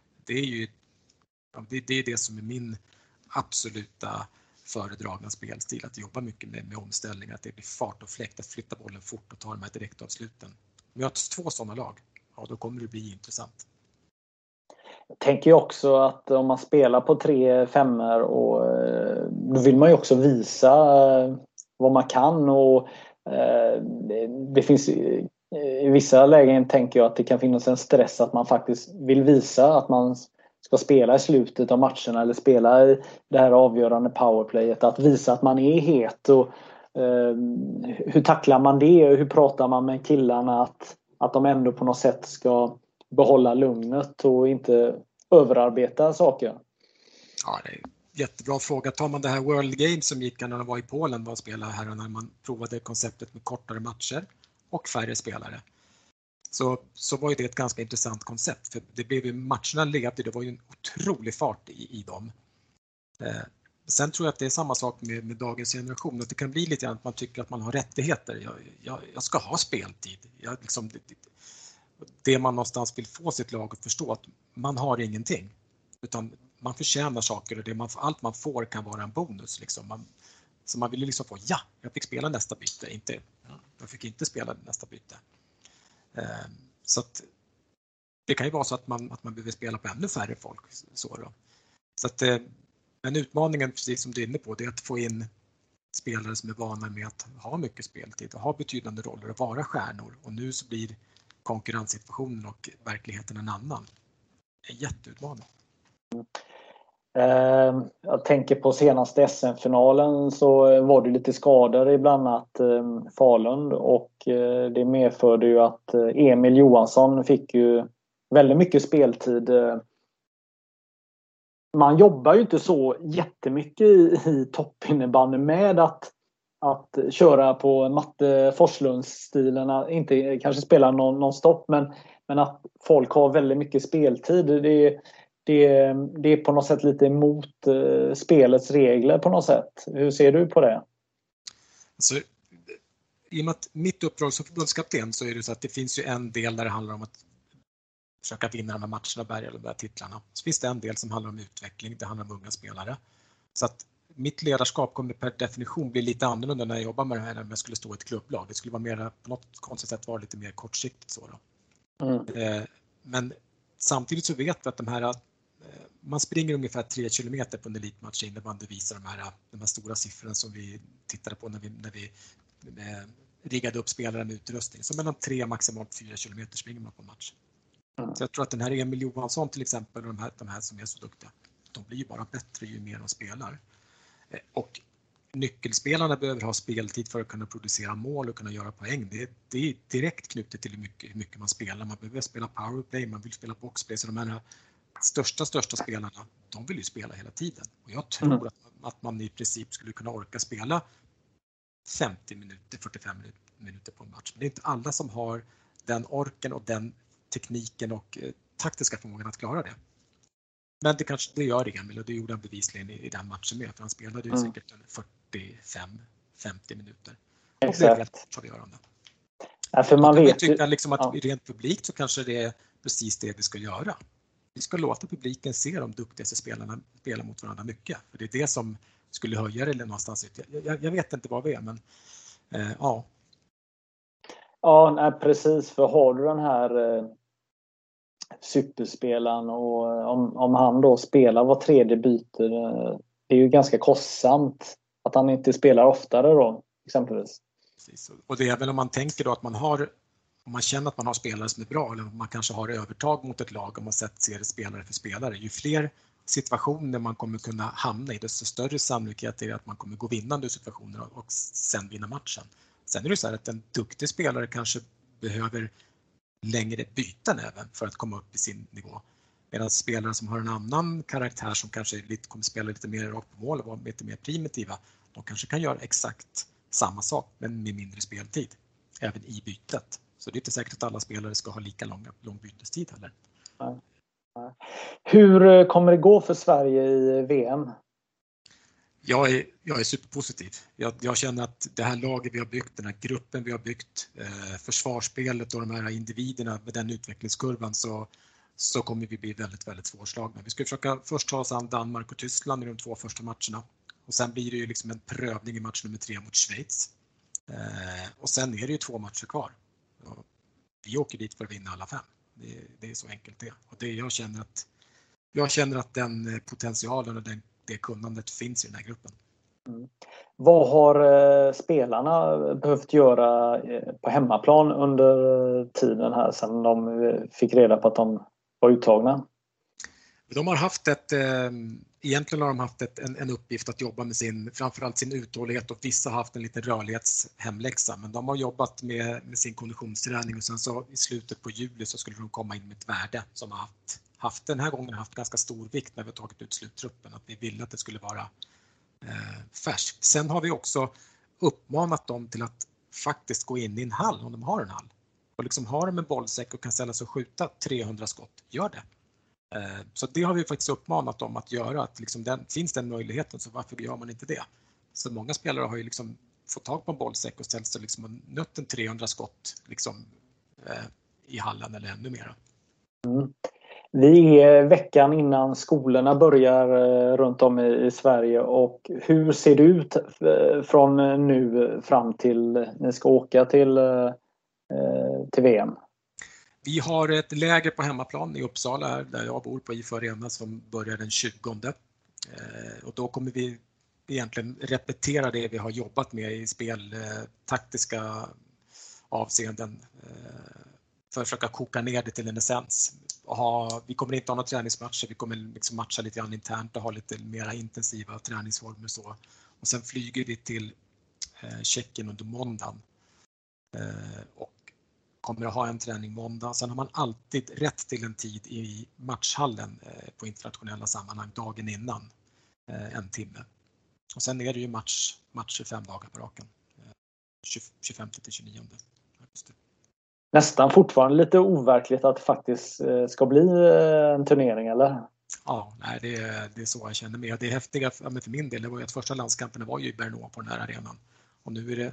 är det som är min absoluta föredragna spelstil, att jobba mycket med omställningar, att det blir fart och fläkt, att flytta bollen fort och ta de här direktavsluten. Möts 2 sådana lag, ja, då kommer det bli intressant. Jag tänker ju också att om man spelar på 3-5 och då vill man ju också visa vad man kan, och det finns i vissa lägen, tänker jag, att det kan finnas en stress att man faktiskt vill visa att man ska spela i slutet av matcherna eller spela i det här avgörande powerplayet, att visa att man är het. Och hur tacklar man det, och hur pratar man med killarna att de ändå på något sätt ska behålla lugnet och inte överarbeta saker? Ja, det är en jättebra fråga. Tar man det här World Games som gick när man var i Polen och spelade här, när man provade konceptet med kortare matcher och färre spelare, så var ju det ett ganska intressant koncept. För det blev ju, matcherna levde, det var ju en otrolig fart i dem. Sen tror jag att det är samma sak med dagens generation. Att det kan bli lite grann att man tycker att man har rättigheter. Jag ska ha speltid. Det man någonstans vill få sitt lag att förstå, att man har ingenting. Utan man förtjänar saker, och allt man får kan vara en bonus. Liksom. Så man vill liksom få, jag fick spela nästa byte. Jag fick inte spela nästa byte. Så att det kan ju vara så att man behöver spela på ännu färre folk. Så att, men utmaningen, precis som du är inne på, det är att få in spelare som är vana med att ha mycket speltid och ha betydande roller och vara stjärnor. Och nu så blir konkurrenssituationen och verkligheten en annan. En jätteutmaning. Jag tänker på senaste SM-finalen, så var det lite skador i bland annat Falun, och det medförde ju att Emil Johansson fick ju väldigt mycket speltid. Man jobbar ju inte så jättemycket i toppinnebandy med att köra på Matte Forslunds-stilen, inte kanske spela någon stopp, men att folk har väldigt mycket speltid. Det är på något sätt lite emot spelets regler på något sätt. Hur ser du på det? Alltså, i och med att mitt uppdrag som förbundskapten, så är det så att det finns ju en del där det handlar om att försöka vinna de här matcherna och bärga de här titlarna. Så finns det en del som handlar om utveckling, det handlar om unga spelare. Så att mitt ledarskap kommer per definition bli lite annorlunda när jag jobbar med det här, när jag skulle stå i ett klubblag. Det skulle vara mer, på något konstigt sätt vara lite mer kortsiktigt så då. Men samtidigt så vet vi att man springer ungefär 3 kilometer på en elitmatch innebandy, visar de här stora siffrorna som vi tittade på när vi riggade upp spelare med utrustning. Så mellan 3 maximalt 4 kilometer springer man på en match. Så jag tror att den här Emil Johansson till exempel och de här som är så duktiga, de blir ju bara bättre ju mer de spelar. Och nyckelspelarna behöver ha speltid för att kunna producera mål och kunna göra poäng. Det är direkt knutet till hur mycket man spelar. Man behöver spela powerplay, man vill spela boxplay. Så de här största spelarna, de vill ju spela hela tiden. Och jag tror att man i princip skulle kunna orka spela 50 minuter, 45 minuter på en match. Men det är inte alla som har den orken och den tekniken och taktiska förmågan att klara det. Men det gör Emil, och det gjorde han bevisligen i den matchen med. För han spelade ju säkert 45-50 minuter. Och det är rätt avgörande. Ja, för man vet tycker liksom att rent publikt så kanske det är precis det vi ska göra. Vi ska låta publiken se de duktigaste spelarna spela mot varandra mycket. För det är det som skulle höja det eller någonstans ut. Jag vet inte vad vi är, men ja. Ja, nej, precis. För har du den här superspelaren och om han då spelar var tredje byte, det är ju ganska kostsamt att han inte spelar oftare då, exempelvis. Precis. Och det är väl om man tänker då att om man känner att man har spelare som är bra, eller man kanske har övertag mot ett lag, om man ser det spelare för spelare, ju fler situationer man kommer kunna hamna i, desto större sannolikhet är det att man kommer gå vinnande i situationer och sen vinna matchen. Sen är det så här att en duktig spelare kanske behöver längre byten även för att komma upp i sin nivå. Medan spelare som har en annan karaktär som kanske kommer spela lite mer rakt på mål och vara lite mer primitiva, de kanske kan göra exakt samma sak men med mindre speltid, även i bytet. Så det är inte säkert att alla spelare ska ha lika lång bytestid heller. Nej. Hur kommer det gå för Sverige i VM? Jag är superpositiv. Jag känner att det här laget vi har byggt, den här gruppen vi har byggt, försvarsspelet och de här individerna med den utvecklingskurvan, så kommer vi bli väldigt, väldigt svårslagna. Vi ska försöka först ta oss an Danmark och Tyskland i de 2 första matcherna. Och sen blir det ju liksom en prövning i match nummer 3 mot Schweiz. Och sen är det ju 2 matcher kvar. Vi åker dit för att vinna alla 5. Det är så enkelt det. Och jag känner att den potentialen och det kunnandet finns i den här gruppen. Vad har spelarna behövt göra på hemmaplan under tiden här sedan de fick reda på att de var uttagna? De har haft egentligen har de haft en uppgift att jobba med framförallt sin uthållighet, och vissa har haft en liten rörlighetshemläxa, men de har jobbat med sin konditionsträning, och sen så i slutet på juli så skulle de komma in med ett värde som har haft den här gången haft ganska stor vikt när vi har tagit ut sluttruppen, att vi ville att det skulle vara färskt. Sen har vi också uppmanat dem till att faktiskt gå in i en hall om de har en hall. Och liksom har de en bollsäck och kan ställa sig och skjuta 300 skott, gör det. Så det har vi faktiskt uppmanat dem att göra, att liksom finns den möjligheten, så varför gör man inte det? Så många spelare har ju liksom fått tag på en bollsäck och ställt sig liksom och nött en 300 skott liksom, i hallen eller ännu mer. Vi är veckan innan skolorna börjar runt om i Sverige, och hur ser det ut från nu fram till ni ska åka till VM? Vi har ett läger på hemmaplan i Uppsala här, där jag bor på IFA Arena, som börjar den 20. Och då kommer vi egentligen repetera det vi har jobbat med i speltaktiska avseenden för att försöka koka ner det till en essens. Vi kommer inte ha några träningsmatcher, vi kommer liksom matcha lite grann internt och ha lite mer intensiva träningsformer och så. Och sen flyger vi till Tjeckien under måndagen och kommer att ha en träning måndag. Sen har man alltid rätt till en tid i matchhallen på internationella sammanhang dagen innan, en timme. Och sen är det ju matcher 5 dagar på raken, 25 till 29. Nästan fortfarande lite overkligt att det faktiskt ska bli en turnering, eller? Ja, nej, det är så jag känner mig. Det häftiga för min del, det var ju att första landskamperna var ju i Brno på den här arenan. Och nu är det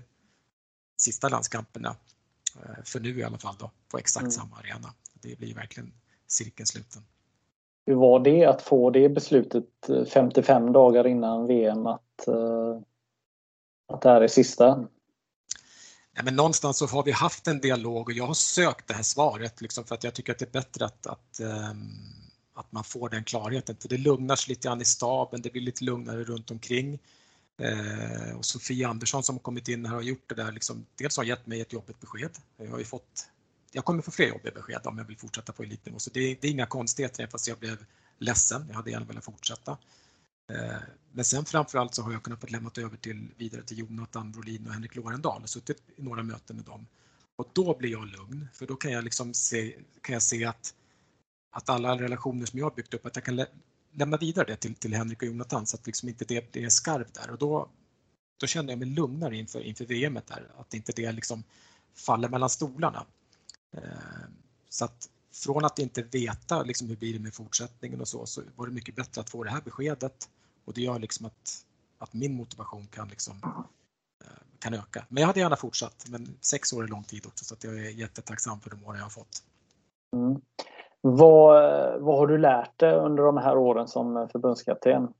sista landskamperna, för nu i alla fall då, på exakt samma arena. Det blir verkligen cirkeln sluten. Hur var det att få det beslutet 55 dagar innan VM att det här är sista? Ja, men någonstans så har vi haft en dialog och jag har sökt det här svaret liksom, för att jag tycker att det är bättre att man får den klarheten. För det lugnar sig lite grann i staben, det blir lite lugnare runt omkring. Och Sofia Andersson som har kommit in här har gjort det där. Liksom, dels har gett mig ett jobbigt besked. Jag kommer få fler jobbiga besked om jag vill fortsätta på elitnivå. Så det är inga konstigheter, fast jag blev ledsen. Jag hade gärna velat fortsätta. Men sen framförallt så har jag kunnat få lämnat över vidare till Jonathan Brolin och Henrik Lorendal och suttit i några möten med dem. Och då blir jag lugn, för då kan jag liksom se att alla relationer som jag har byggt upp, att jag kan lämna vidare det till Henrik och Jonathan, så att liksom inte det är skarpt där. Och då känner jag mig lugnare inför VM:et där, att inte det liksom faller mellan stolarna. Så att från att inte veta liksom hur blir det med fortsättningen och så var det mycket bättre att få det här beskedet, och det gör liksom att min motivation kan öka. Men jag hade gärna fortsatt, men 6 år är lång tid också, så att jag är jättetacksam för de år jag har fått. Mm. Vad har du lärt dig under de här åren som förbundskapten?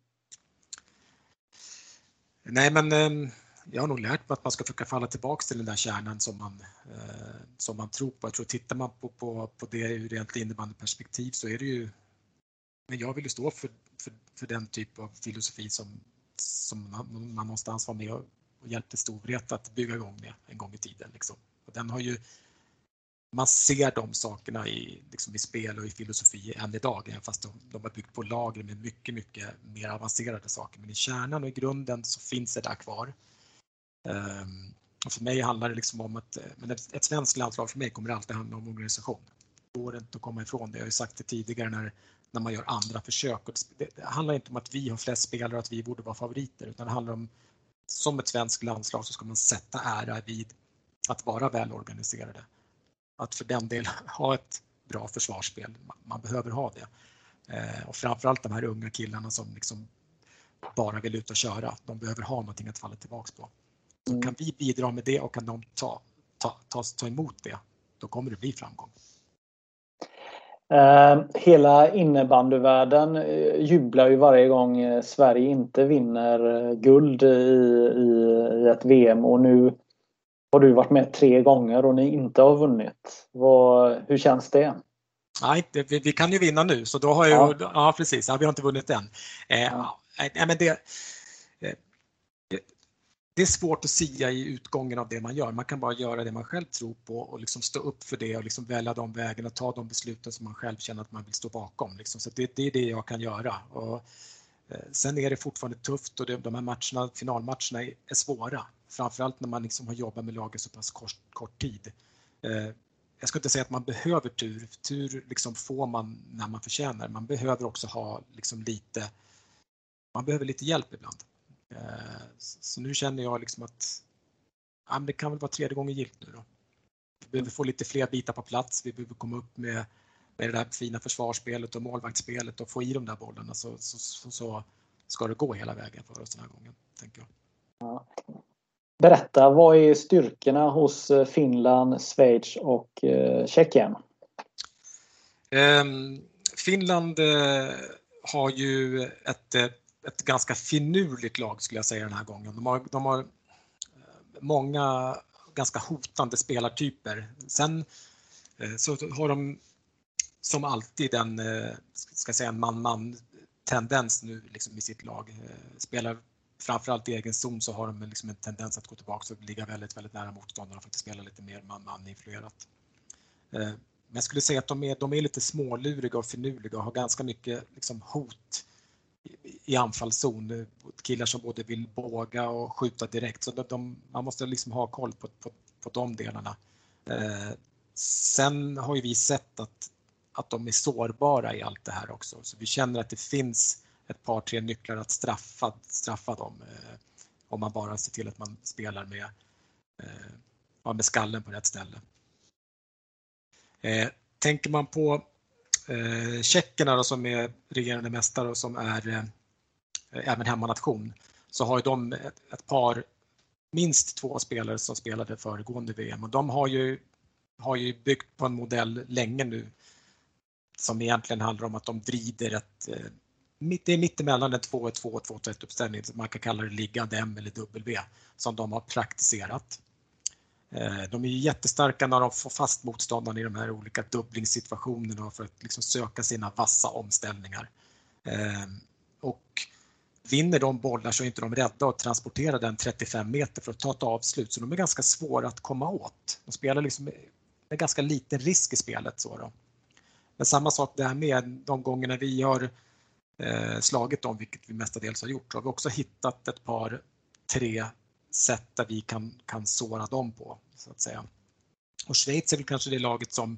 Nej, men jag har nog lärt mig att man ska försöka falla tillbaka till den där kärnan som man tror på. Jag tror, tittar man på det ur rent innebandyperspektiv, så är det ju, men jag vill ju stå för den typ av filosofi som man någonstans var med och hjälpte Storvreta att bygga igång det en gång i tiden. Liksom. Och den har ju, man ser de sakerna i spel och i filosofi än idag, även fast de har byggt på lager med mycket, mycket mer avancerade saker. Men i kärnan och i grunden så finns det där kvar. Och för mig handlar det liksom om att ett svenskt landslag för mig kommer alltid handla om organisation. Det går inte att komma ifrån det. Jag har ju sagt det tidigare när man gör andra försök. Och det handlar inte om att vi har flest spelare och att vi borde vara favoriter, utan det handlar om, som ett svenskt landslag så ska man sätta ära vid att vara välorganiserade. Att för den delen ha ett bra försvarsspel. Man behöver ha det. Och framförallt de här unga killarna som liksom bara vill ut och köra. De behöver ha någonting att falla tillbaka på. Så kan vi bidra med det och kan de ta emot det, då kommer det bli framgång. Hela innebandyvärlden jublar ju varje gång Sverige inte vinner guld i ett VM, och nu har du varit med 3 gånger och ni inte har vunnit. Hur känns det? Nej, vi kan ju vinna nu, så då har jag ja precis, vi har inte vunnit än. Men det är svårt att sia i utgången av det man gör. Man kan bara göra det man själv tror på och liksom stå upp för det och liksom välja de vägarna och ta de besluten som man själv känner att man vill stå bakom. Liksom. Så det är det jag kan göra. Och sen är det fortfarande tufft, och de här finalmatcherna är svåra. Framförallt när man liksom har jobbat med laget så pass kort tid. Jag ska inte säga att man behöver tur. Tur liksom får man när man förtjänar. Man behöver också ha liksom man behöver lite hjälp ibland. Så nu känner jag liksom att det kan väl vara 3:e gången gillt nu då. Vi behöver få lite fler bitar på plats. Vi behöver komma upp med det där fina försvarsspelet och målvaktsspelet och få i de där bollarna, så ska det gå hela vägen för oss den här gången, tänker jag. Ja. Berätta, vad är styrkorna hos Finland, Schweiz och Tjeckien? Finland har ju ett ganska finurligt lag, skulle jag säga, den här gången. De har många ganska hotande spelartyper. Sen så har de som alltid en man-man tendens nu liksom i sitt lag. Spelar framförallt i egen zon, så har de liksom en tendens att gå tillbaka och ligga väldigt, väldigt nära motståndarna och faktiskt spela lite mer man-influerat. Men jag skulle säga att de är lite småluriga och finurliga och har ganska mycket liksom hot i anfallszon. Killar som både vill båga och skjuta direkt, så man måste liksom ha koll på de delarna. Sen har ju vi sett att de är sårbara i allt det här också, så vi känner att det finns ett par 3 nycklar att straffa dem, om man bara ser till att man spelar med skallen på rätt ställe. Tänker man på tjeckerna då, som är regerande mästare och som är även hemmanation, så har ju de ett par, minst 2 spelare som spelade föregående VM, och de har ju byggt på en modell länge nu som egentligen handlar om att de vrider det är mittemellan en 2-2 och 2-1 uppställning, som man kan kalla det liggande M eller W, som de har praktiserat. De är ju jättestarka när de får fast motståndaren i de här olika dubblingssituationerna för att liksom söka sina vassa omställningar. Och vinner de bollar så är inte de rädda att transportera den 35 meter för att ta ett avslut, så de är ganska svåra att komma åt. De spelar liksom med ganska liten risk i spelet. Så då. Men samma sak där med de gångerna vi har slagit dem, vilket vi mestadels har gjort, så har vi också hittat ett par, 3 sätt där vi kan såra dem på, så att säga. Och Schweiz är väl kanske det laget som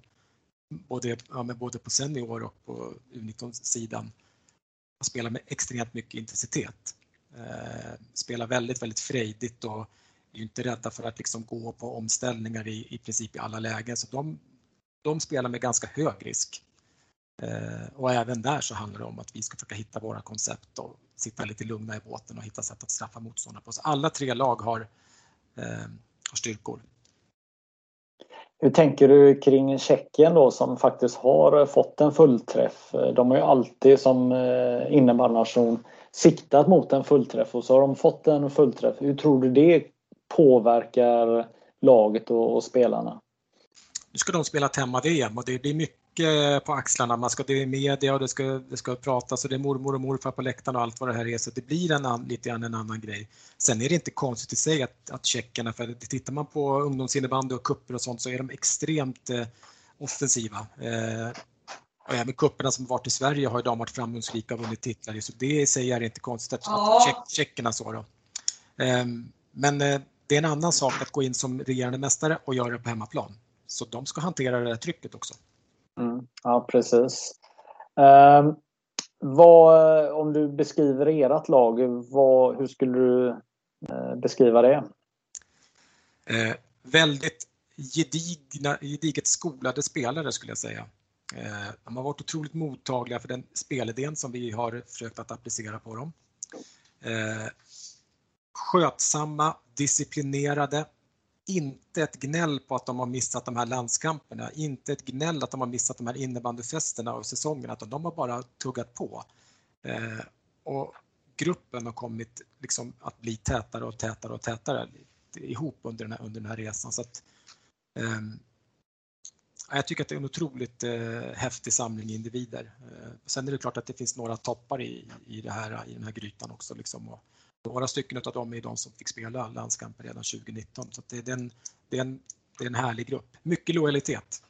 både på senior och på U19-sidan spelar med extremt mycket intensitet. Spelar väldigt, väldigt frejdigt och är ju inte rädda för att liksom gå på omställningar i princip i alla lägen. Så de spelar med ganska hög risk. Och även där så handlar det om att vi ska försöka hitta våra koncept och sitta lite lugna i båten och hitta sätt att straffa motståndare på. Så alla 3 lag har styrkor. Hur tänker du kring Tjeckien då, som faktiskt har fått en fullträff? De har ju alltid som innebandynation siktat mot en fullträff, och så har de fått en fullträff. Hur tror du det påverkar laget och spelarna? Nu ska de spela ett hemma-VM och det blir mycket på axlarna. Det är media och det ska pratas och det är mormor och morfar på läktaren och allt vad det här är. Så det blir lite grann en annan grej. Sen är det inte konstigt i sig att tjeckerna, för tittar man på ungdomsinnebandy och kupper och sånt, så är de extremt offensiva. Och även kupperna som varit i Sverige har ju de varit framgångsrika och vunnit titlar. Så det i sig är inte konstigt att tjeckerna så då. Men det är en annan sak att gå in som regerande mästare och göra det på hemmaplan. Så de ska hantera det här trycket också. Ja, precis. Om du beskriver ert lag, hur skulle du beskriva det? Väldigt gediget skolade spelare skulle jag säga. De har varit otroligt mottagliga för den spelidén som vi har försökt att applicera på dem. Skötsamma, disciplinerade. Inte ett gnäll på att de har missat de här landskamperna, inte ett gnäll att de har missat de här innebandyfesterna och säsongerna, utan de har bara tuggat på. Och gruppen har kommit liksom att bli tätare och tätare och tätare ihop under den här resan. Så att, jag tycker att det är en otroligt häftig samling individer. Sen är det klart att det finns några toppar i den här grytan också. Liksom, och några stycken av dem är de som fick spela landskamper redan 2019. Så att det är en härlig grupp. Mycket lojalitet.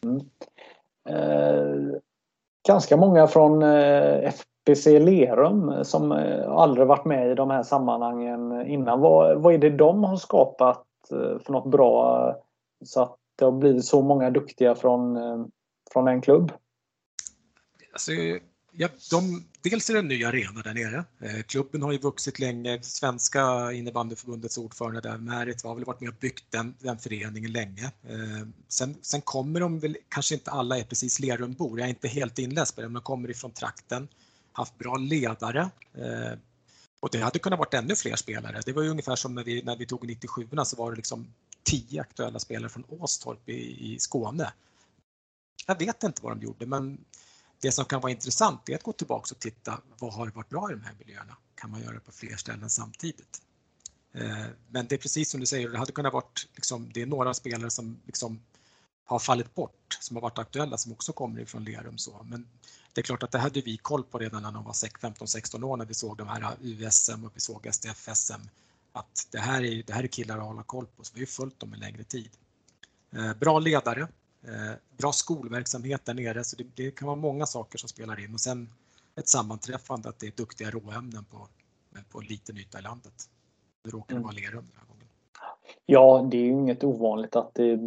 Ganska många från FPC Lerum som aldrig varit med i de här sammanhangen innan. Vad är det de har skapat för något bra så att det har blivit så många duktiga från en klubb? Alltså, dels är det en ny arena där nere. Klubben har ju vuxit länge. Svenska innebandyförbundets ordförande där, Märit, har väl varit med och byggt den föreningen länge. Sen kommer de väl, kanske inte alla är precis Lerumbor. Jag är inte helt inläst på det, men de kommer ifrån trakten. Haft bra ledare. Och det hade kunnat varit ännu fler spelare. Det var ju ungefär som när vi tog 97-orna, så var det liksom 10 aktuella spelare från Åstorp i Skåne. Jag vet inte vad de gjorde, men det som kan vara intressant är att gå tillbaka och titta vad har varit bra i de här miljöerna. Kan man göra det på fler ställen samtidigt? Men det är precis som du säger, det hade kunnat varit liksom, det är några spelare som liksom har fallit bort, som har varit aktuella, som också kommer ifrån Lerum. Så. Men det är klart att det hade vi koll på redan när de var 15-16 år, när vi såg de här USM och vi såg STF-SM. Att det här är killar att hålla koll på, så vi har ju följt dem en längre tid. Bra ledare. Bra skolverksamhet där nere, så det kan vara många saker som spelar in. Och sen ett sammanträffande att det är duktiga råämnen på liten yta i landet. Det råkar vara Lerum den här gången. Ja, det är ju inget ovanligt att det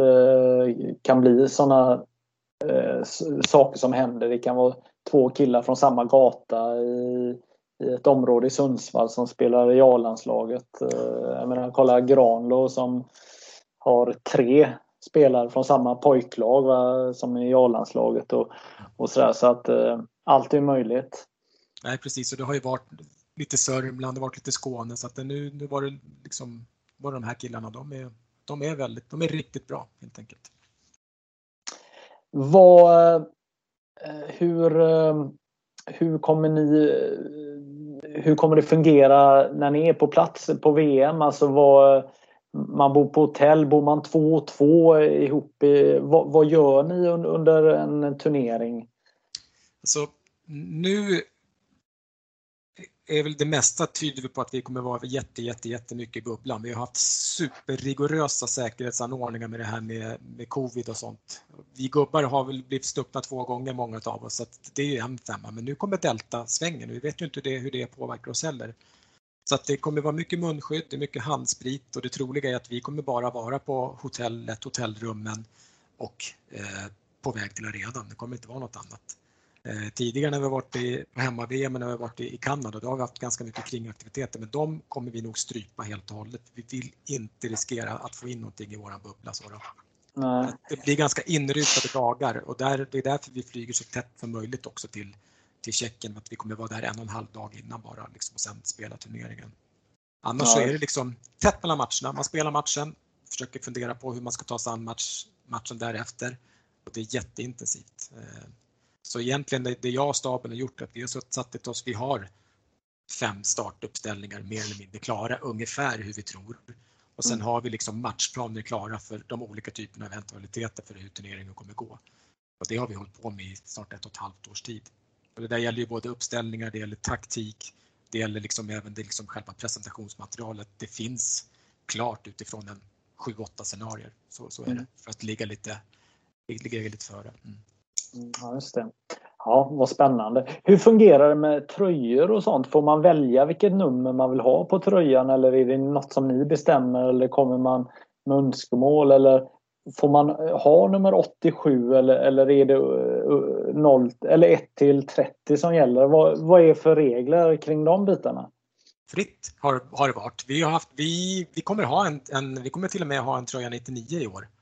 kan bli sådana saker som händer. Det kan vara 2 killar från samma gata i ett område i Sundsvall som spelar i A-landslaget. Jag menar, kolla Granlo som har 3 spelare från samma pojklag som i A-landslaget och sådär, så att allt är möjligt. Nej, precis, och det har ju varit lite Sörmland, det har varit lite Skåne, så att nu var det liksom, bara de här killarna, de är riktigt bra helt enkelt. Hur kommer det fungera när ni är på plats på VM? Alltså man bor på hotell, bor man 2 och 2 ihop? Vad gör ni under en turnering? Så nu är väl det mesta tyder på att vi kommer vara jättemycket i bubblan. Vi har haft superrigorösa säkerhetsanordningar med det här med covid och sånt. Vi gubbar har väl blivit stuckna 2 gånger, många av oss, så att det är ju en femma. Men nu kommer delta-svängen och vi vet ju inte hur det påverkar oss heller. Så att det kommer vara mycket munskydd, det är mycket handsprit och det troliga är att vi kommer bara vara på hotellrummen och på väg till arenan. Det kommer inte vara något annat. Tidigare när vi har varit på hemma-VM och när vi har varit i Kanada, då har vi haft ganska mycket kringaktiviteter, men de kommer vi nog strypa helt och hållet. Vi vill inte riskera att få in någonting i våran bubbla. Nej. Det blir ganska inrutade dagar och det är därför vi flyger så tätt som möjligt också till Tjeckien, att vi kommer vara där 1,5 dag innan bara liksom, och sen spela turneringen. Annars så är det liksom tätt mellan matcherna. Man spelar matchen, försöker fundera på hur man ska ta sig an matchen därefter och det är jätteintensivt. Så egentligen det jag och staben har gjort, att vi har satt oss, vi har 5 startuppställningar mer eller mindre klara, ungefär hur vi tror. Och sen har vi liksom matchplaner klara för de olika typerna av eventualiteter för hur turneringen kommer gå. Och det har vi hållit på med i snart 1,5 års tid. Och det där gäller ju både uppställningar, det gäller taktik, det gäller liksom även det liksom själva presentationsmaterialet. Det finns klart utifrån en 7-8 scenarier. Så är det, för att ligga lite före. Ja, just det. Ja, vad spännande. Hur fungerar det med tröjor och sånt? Får man välja vilket nummer man vill ha på tröjan, eller är det något som ni bestämmer, eller kommer man med önskemål, eller får man ha nummer 87 eller är det 0 eller 1 till 30 som gäller? Vad är för regler kring de bitarna? Fritt har det varit. Vi kommer till och med ha en tröja 99 i år.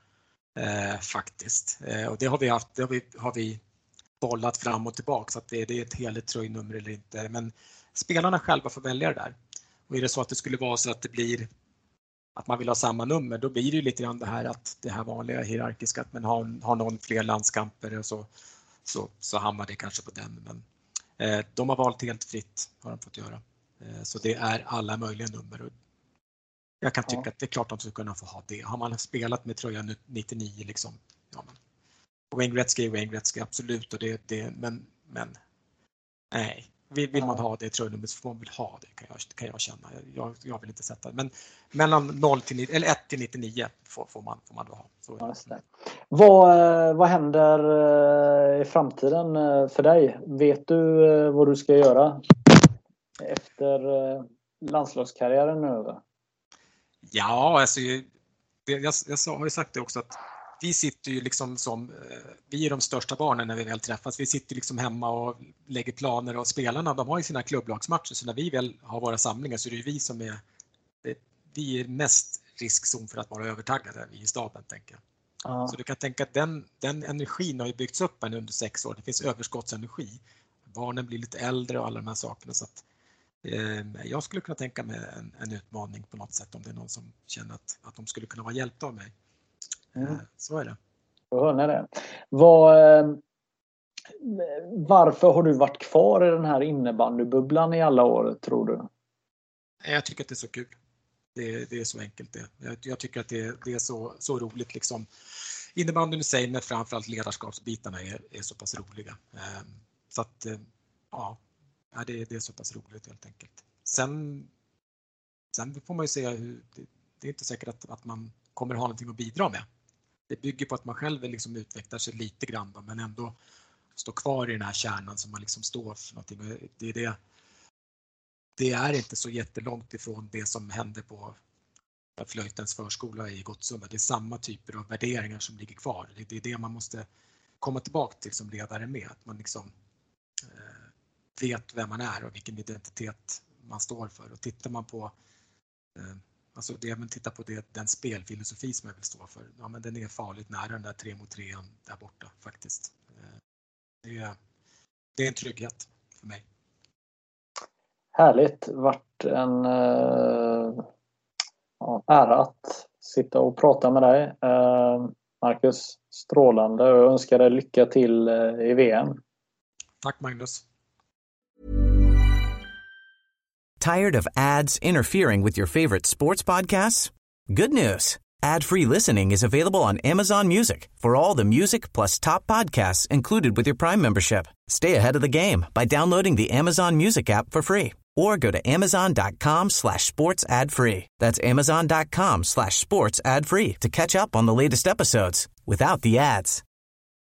Faktiskt. Och det har vi bollat fram och tillbaka, så att det är ett heligt tröjnummer eller inte. Men spelarna själva får välja det där. Och är det så att det skulle vara så att det blir att man vill ha samma nummer, då blir det ju lite grann det här att det här vanliga hierarkiska, att man har någon fler landskamper och så hamnar det kanske på den. Men de har valt helt fritt, har de fått göra. Så det är alla möjliga nummer. Och jag kan tycka att det är klart att de ska kunna få ha det. Har man spelat med tröjan 99 liksom, ja, men Wayne Gretzky, absolut, och men nej, vill man ha det tröjnumret så får man väl ha det, kan jag känna. Jag vill inte sätta det, men mellan 0 till 90, eller 1 till 99 får man då ha. Så. Ja, just det. Vad händer i framtiden för dig? Vet du vad du ska göra efter landslagskarriären nu över? Ja, alltså jag har ju sagt det också, att vi sitter ju liksom vi är de största barnen när vi väl träffas. Vi sitter liksom hemma och lägger planer, och spelarna, de har ju sina klubblagsmatcher, så när vi väl har våra samlingar så är det ju vi som vi är mest riskzon för att vara övertaggade, vi i staben, tänker jag. Ja. Så du kan tänka att den energin har ju byggts upp under 6 år. Det finns överskottsenergi. Barnen blir lite äldre och alla de här sakerna, så att jag skulle kunna tänka mig en utmaning på något sätt, om det är någon som känner att de skulle kunna vara hjälpta av mig. Så är det. Jag hör ni det. Varför har du varit kvar i den här innebandybubblan i alla år, tror du? Jag tycker att det är så kul. Det är så enkelt det. Jag tycker att det är så roligt liksom. Innebandyn i sig, men framförallt ledarskapsbitarna är så pass roliga. Så att ja, det är så pass roligt helt enkelt. Sen får man ju se det är inte säkert att man kommer ha någonting att bidra med. Det bygger på att man själv liksom utvecklar sig lite grann, men ändå står kvar i den här kärnan som man liksom står för någonting. Det är inte så jättelångt ifrån det som hände på Flöjtens förskola i Gottsunda. Det är samma typer av värderingar som ligger kvar. Det är det man måste komma tillbaka till som ledare med. Att man liksom vet vem man är och vilken identitet man står för. Och tittar man på titta på den spelfilosofi som jag vill stå för. Ja, men den är farligt nära den där 3 mot 3 där borta faktiskt. Det är en trygghet för mig. Härligt. Vart en ära att sitta och prata med dig. Marcus, strålande. Jag önskar dig lycka till i VM. Tack Magnus. Tired of ads interfering with your favorite sports podcasts? Good news. Ad-free listening is available on Amazon Music for all the music plus top podcasts included with your Prime membership. Stay ahead of the game by downloading the Amazon Music app for free or go to amazon.com/sports ad free. That's amazon.com/sports ad free to catch up on the latest episodes without the ads.